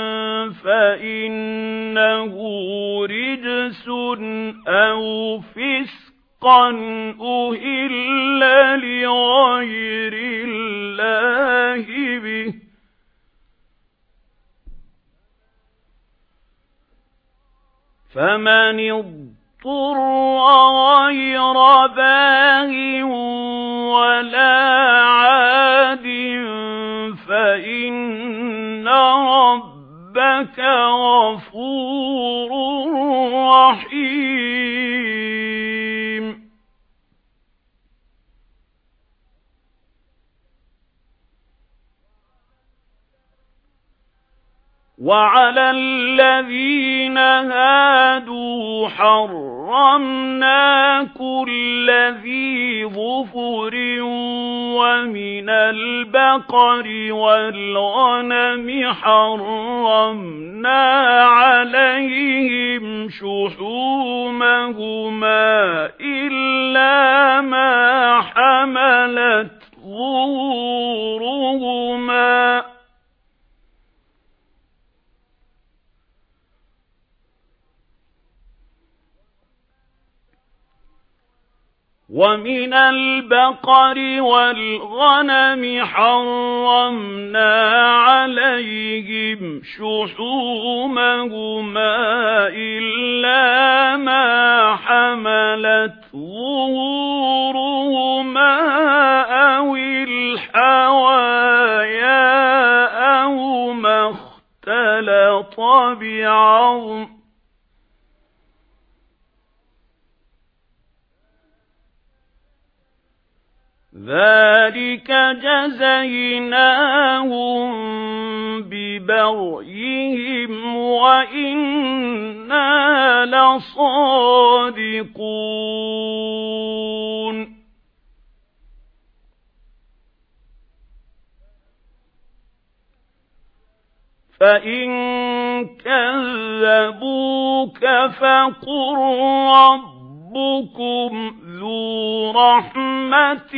فَإِنَّهُ رِجْسٌ أَوْ فِسْقًا أُهِلَّ لِغَيْرِ اللَّهِ بِهِ فَمَنِ اضْطُرَّ غَيْرَ بَاغٍ وَلَا عَادٍ فَإِنَّ رَبَّكَ غَفُورٌ رَّحِيمٌ وَعَلَى الَّذِينَ هَادُوا حَرَّمْنَا كُلَّ ذِي ظُفُرٍ وَمِنَ الْبَقَرِ وَالْغَنَمِ حَرَّمْنَا عَلَيْهِمْ شُحُومَهُمَا إِلَّا مَا حَمَلَتْ ظُهُورُهُمَا وَمِنَ الْبَقَرِ وَالْغَنَمِ حَرَّمْنَا عَلَيْهِمْ شُحُومَهُمَا إِلَّا مَا حَمَلَتْ ظُهُورُهُمَا أَوِ الْحَوَايَا أَوْ مَا اخْتَلَطَ بِعَظْمٍ ذَلِكَ جَزَيْنَاهُم بِبَغْيِهِمْ وَإِنَّا لَصَادِقُونَ فَإِن كَذَّبُوكَ فَقُل رَّبُّكُمْ ذُو رَحْمَةٍ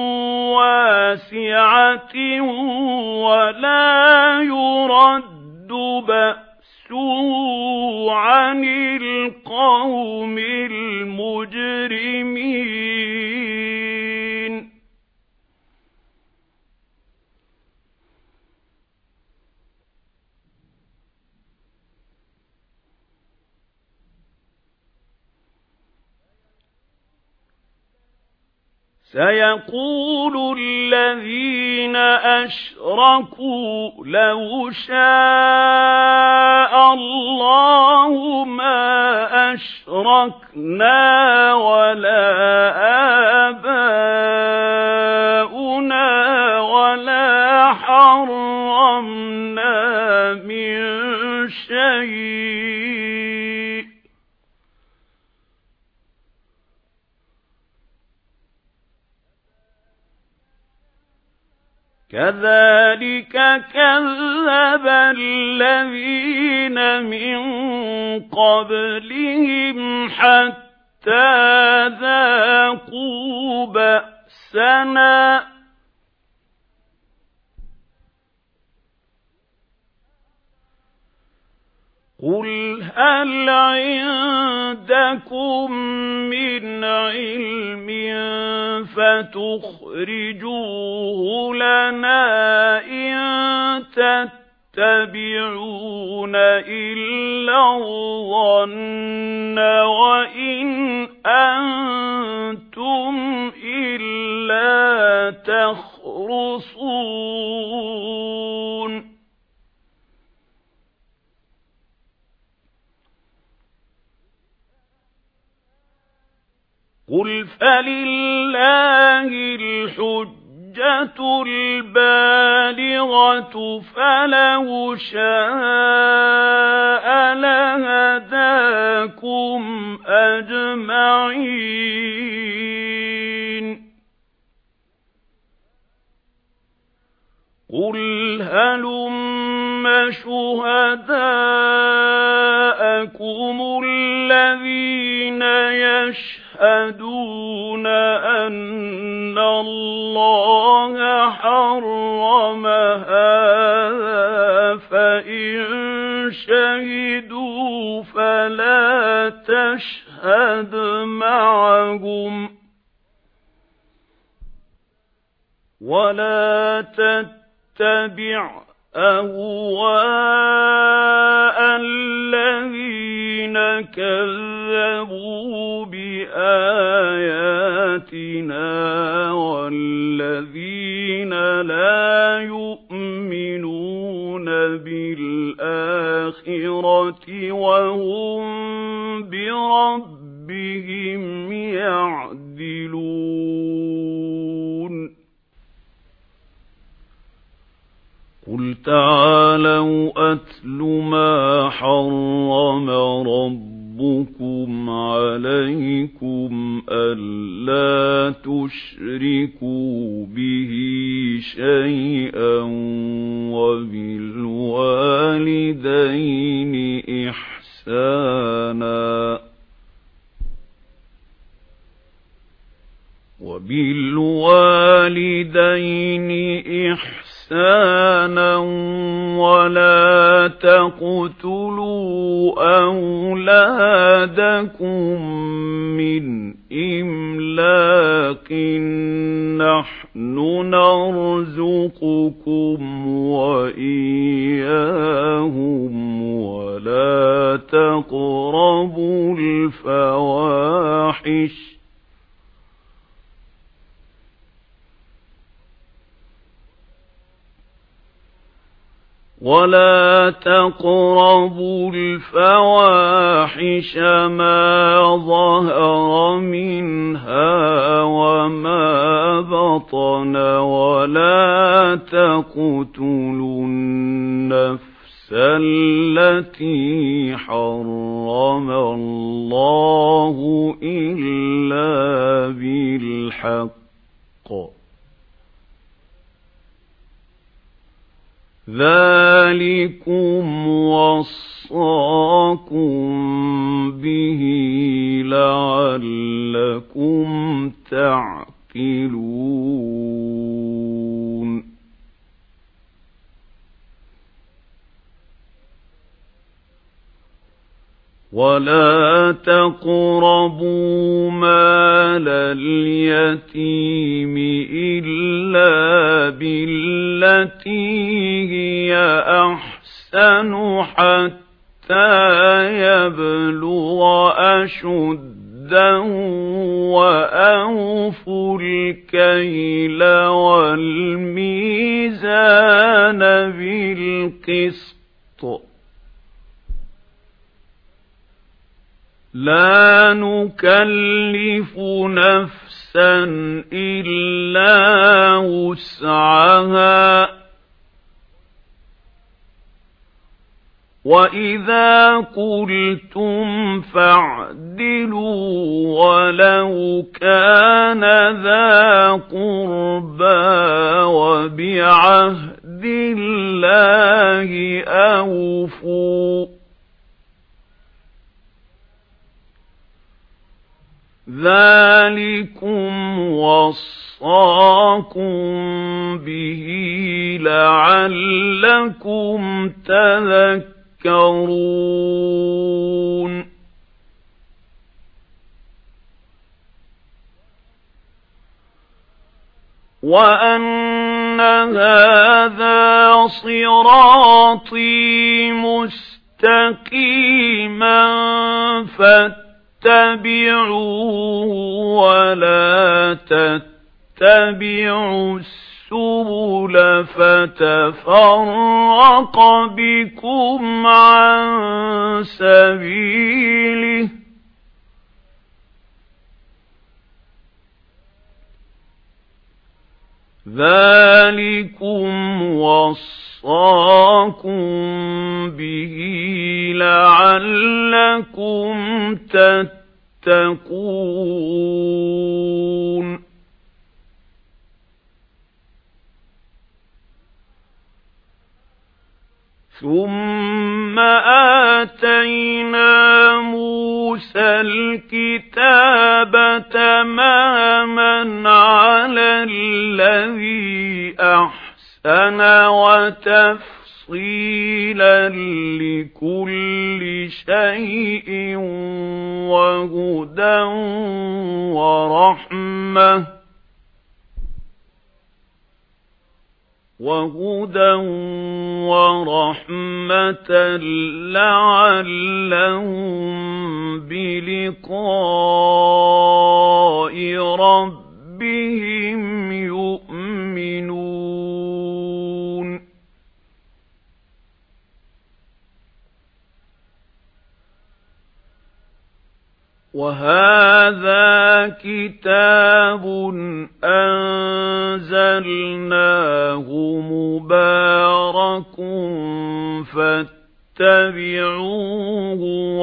وَاسِعَةٍ وَلَا يُرَدُّ بَأْسُهُ عَنِ الْقَوْمِ الْمُجْرِمِينَ سَيَقُولُ الَّذِينَ أَشْرَكُوا لَوْ شَاءَ اللَّهُ مَا أَشْرَكْنَا وَلَا آبَاؤُنَا وَلَا حَرَّمْنَا مِن شَيْءٍ. كذلك كذب الذين من قبلهم حتى ذاقوا بأسنا قل هل عندكم من علم فتخرجوه لنا إن تتبعون إلا الظن وإن أنتم إلا تخرصون قل فلله الحجة البالغة فلو شاء لهداكم أجمعين قل هلم شهداءكم الذين يشهدون أن الله حرم هذا فإن شهدوا فلا تشهد معهم ولا تتبع أهواء الذين كذبوا بآياتنا والذين لا يؤمنون بالآخرة وهم بربهم يعدلون قل تعالوا أتل ما حرم ربكم عليكم ألا تشركوا به شيئا وبالوالدين إحسانا إحسانا ولا تقتلوا أولادكم من إملاق نحن نرزقكم وإياهم ولا تقربوا الفواحش ما ظهر منها وما بطن ولا تقتلوا النفس التي حرم الله إلا بالحق ذلكم وصاكم به لعلكم تعقلون ولا تقربوا مال اليتيم إلا بالتي هي أحسن حتى يبلغ أشده وأوفوا الكيل والميزان بالقسط لا نكلف نفسا إلا وسعها وإذا قلتم فاعدلوا ولو كان ذا قربى وبعهد الله أوفوا ذلكم وصاكم به لعلكم تذكرون وأن هذا صراطي مستقيما فاتبعوه ولا تتبعوا السبل فتفرق بكم عن سبيله ذلكم وصاكم به لعلكم تتقون ثم آتينا موسى الكتاب تماما على الذي أحسن وتفصيلا لكل شيء وهدى ورحمة لعلهم بلقاء ربهم يؤمنون وهذا كتاب أنزلناه مبارك فاتبعوه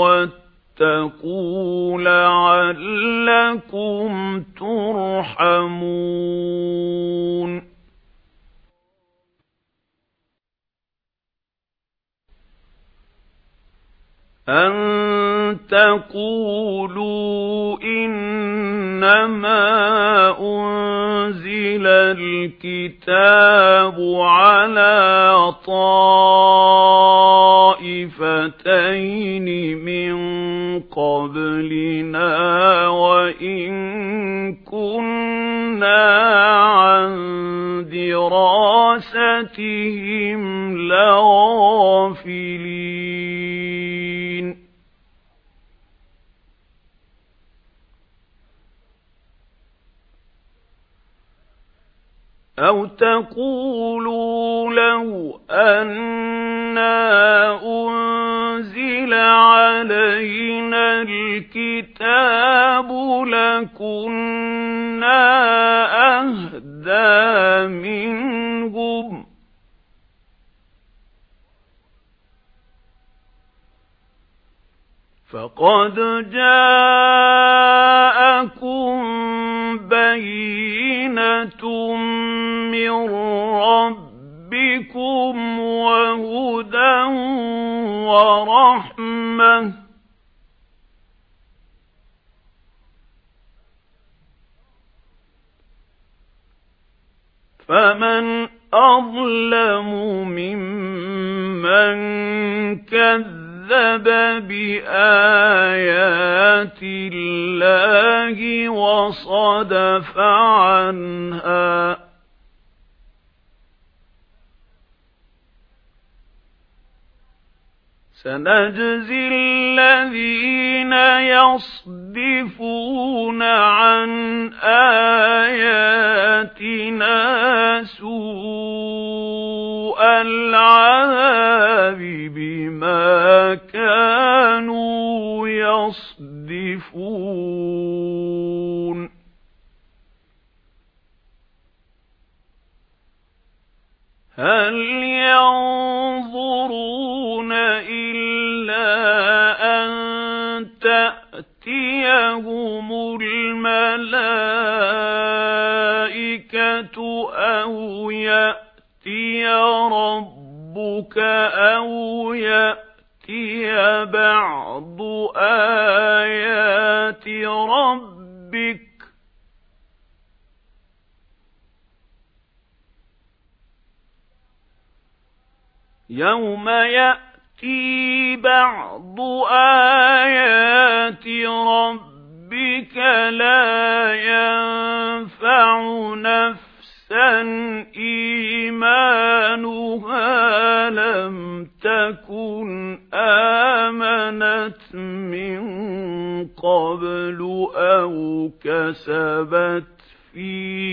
واتقوا لعلكم ترحمون أن تقولوا إنما أنزل الكتاب على طائفتين من قبلنا وإن كنا عن دراستهم لغافلين أو تقولوا لو أنا أنزل علينا الكتاب لكنا أهدى منهم فقد جاءكم بينة من ربكم وهدى ورحمة فمن أظلم ممن كذب بآيات الله وصدف عنها سنجزي الذين يصدفون عن آياتنا سوء العذاب بما كانوا يصدفون هل ينظرون إلا أن تأتيهم الملائكة أَوْ يَأْتِيَ رَبُّكَ أَوْ يَأْتِيَ بَعْضُ آيَاتِ رَبِّكَ يَوْمَ يَأْتِي بَعْضُ آيَاتِ رَبِّكَ لَا يَنفَعُ نَفْسًا إِيمَانُهَا لَمْ تَكُنْ آمَنَتْ مِنْ قَبْلُ أَوْ كَسَبَتْ فِي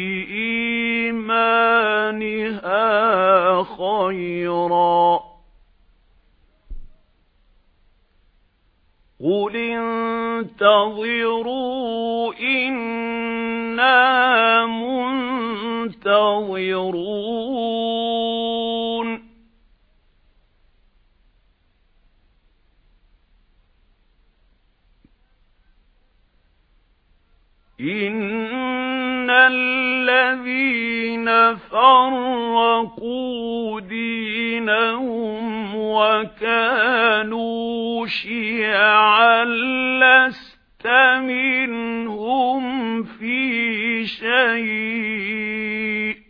إِيمَانِهَا خَيْرًا قُلِ انتَظِرُوا إِنَّا مُنتَظِرُونَ إِنَّ الَّذِينَ فَرَّقُوا دِينَهُمْ وَكَانُوا شِيَعًا لَّسْتَ مِنْهُمْ فِي شَيْءٍ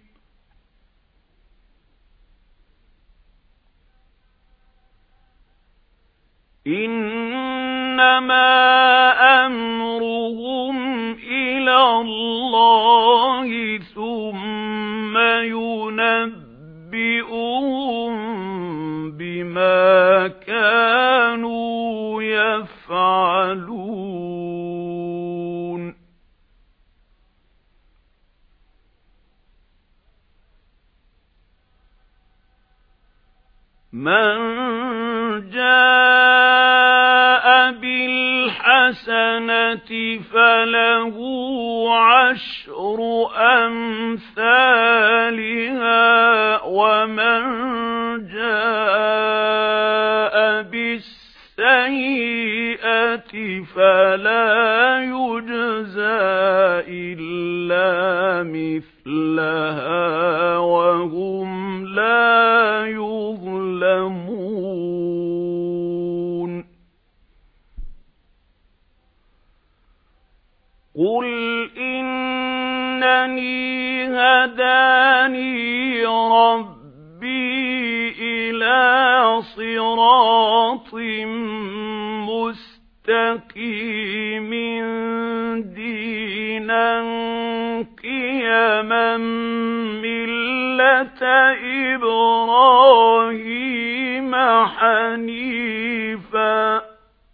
إِنَّمَا أَمْرُهُمْ إِلَى اللَّهِ ثُمَّ يُنَبِّئُهُم بِمَا كَانُوا يَفْعَلُونَ مَنْ جَاءَ بِالْحَسَنَةِ فَلَهُ عَشْرُ أَمْثَالِهَا وَمَنْ جَاءَ بِالسَّيِّئَةِ فَلَا يُجْزَى إِلَّا مِثْلَهَا وَهُمْ لَا يُظْلَمُونَ قُلْ إِنَّنِي هَدَانِي رَبِّي إِلَى صِرَاطٍ مُسْتَقِيمٍ دِينًا قِيَمًا مِلَّةَ إِبْرَاهِيمَ حَنِيفًا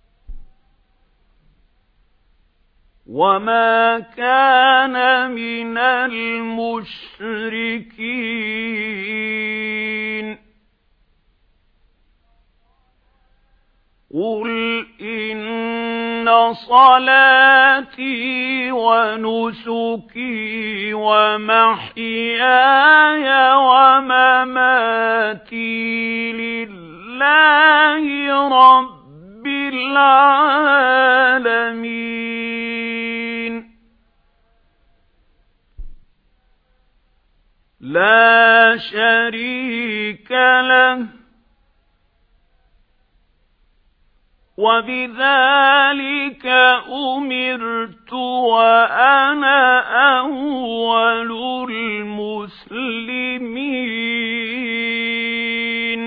وَمَا كَانَ مِنَ الْمُشْرِكِينَ قُلْ إِنَّ صَلَاتِي وَنُسُكِي وَمَحْيَايَ وَمَمَاتِي لِلَّهِ رَبِّ الْعَالَمِينَ لَا شَرِيكَ لَهُ وَبِذَلِكَ أُمِرْتُ وَأَنَا أَوَّلُ الْمُسْلِمِينَ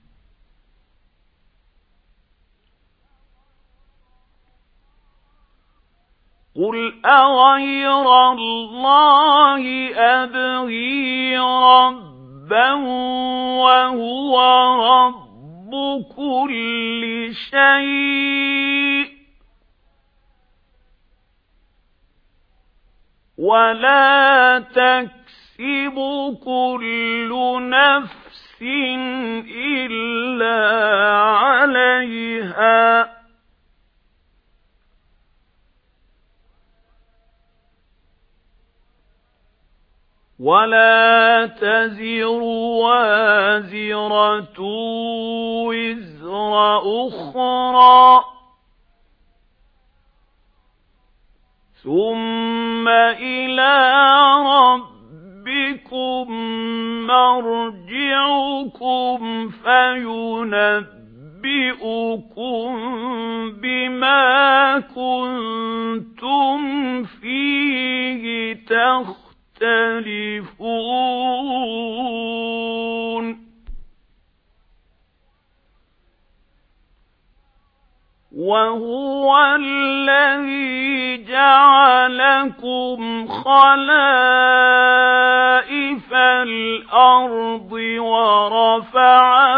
قُلْ أَغَيْرَ اللَّهِ أَبْغِي رَبًّا وَهُوَ رَبُّ كُلِّ شَيْءٍ وَلَا تَكْسِبُ كُلُّ نَفْسٍ إِلَّا عَلَيْهَا وَلَا تَزِرُ وَازِرَةٌ وِزْرَ أُخْرَى ثُمَّ إِلَى رَبِّكُمْ مرجعكم فينبئكم بما كنتم فيه تختلفون وهو الذي جعلكم خلائف الأرض ورفع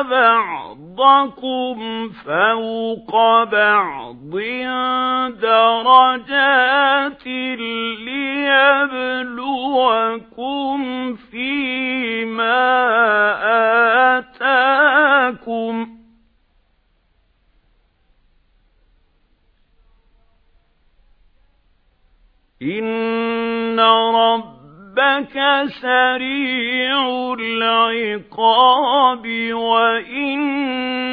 بعضكم فوق بعض درجات ليبلوكم فيما آتاكم إن ربك سريع العقاب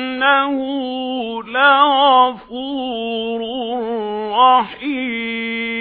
وإنه لغفور رحيم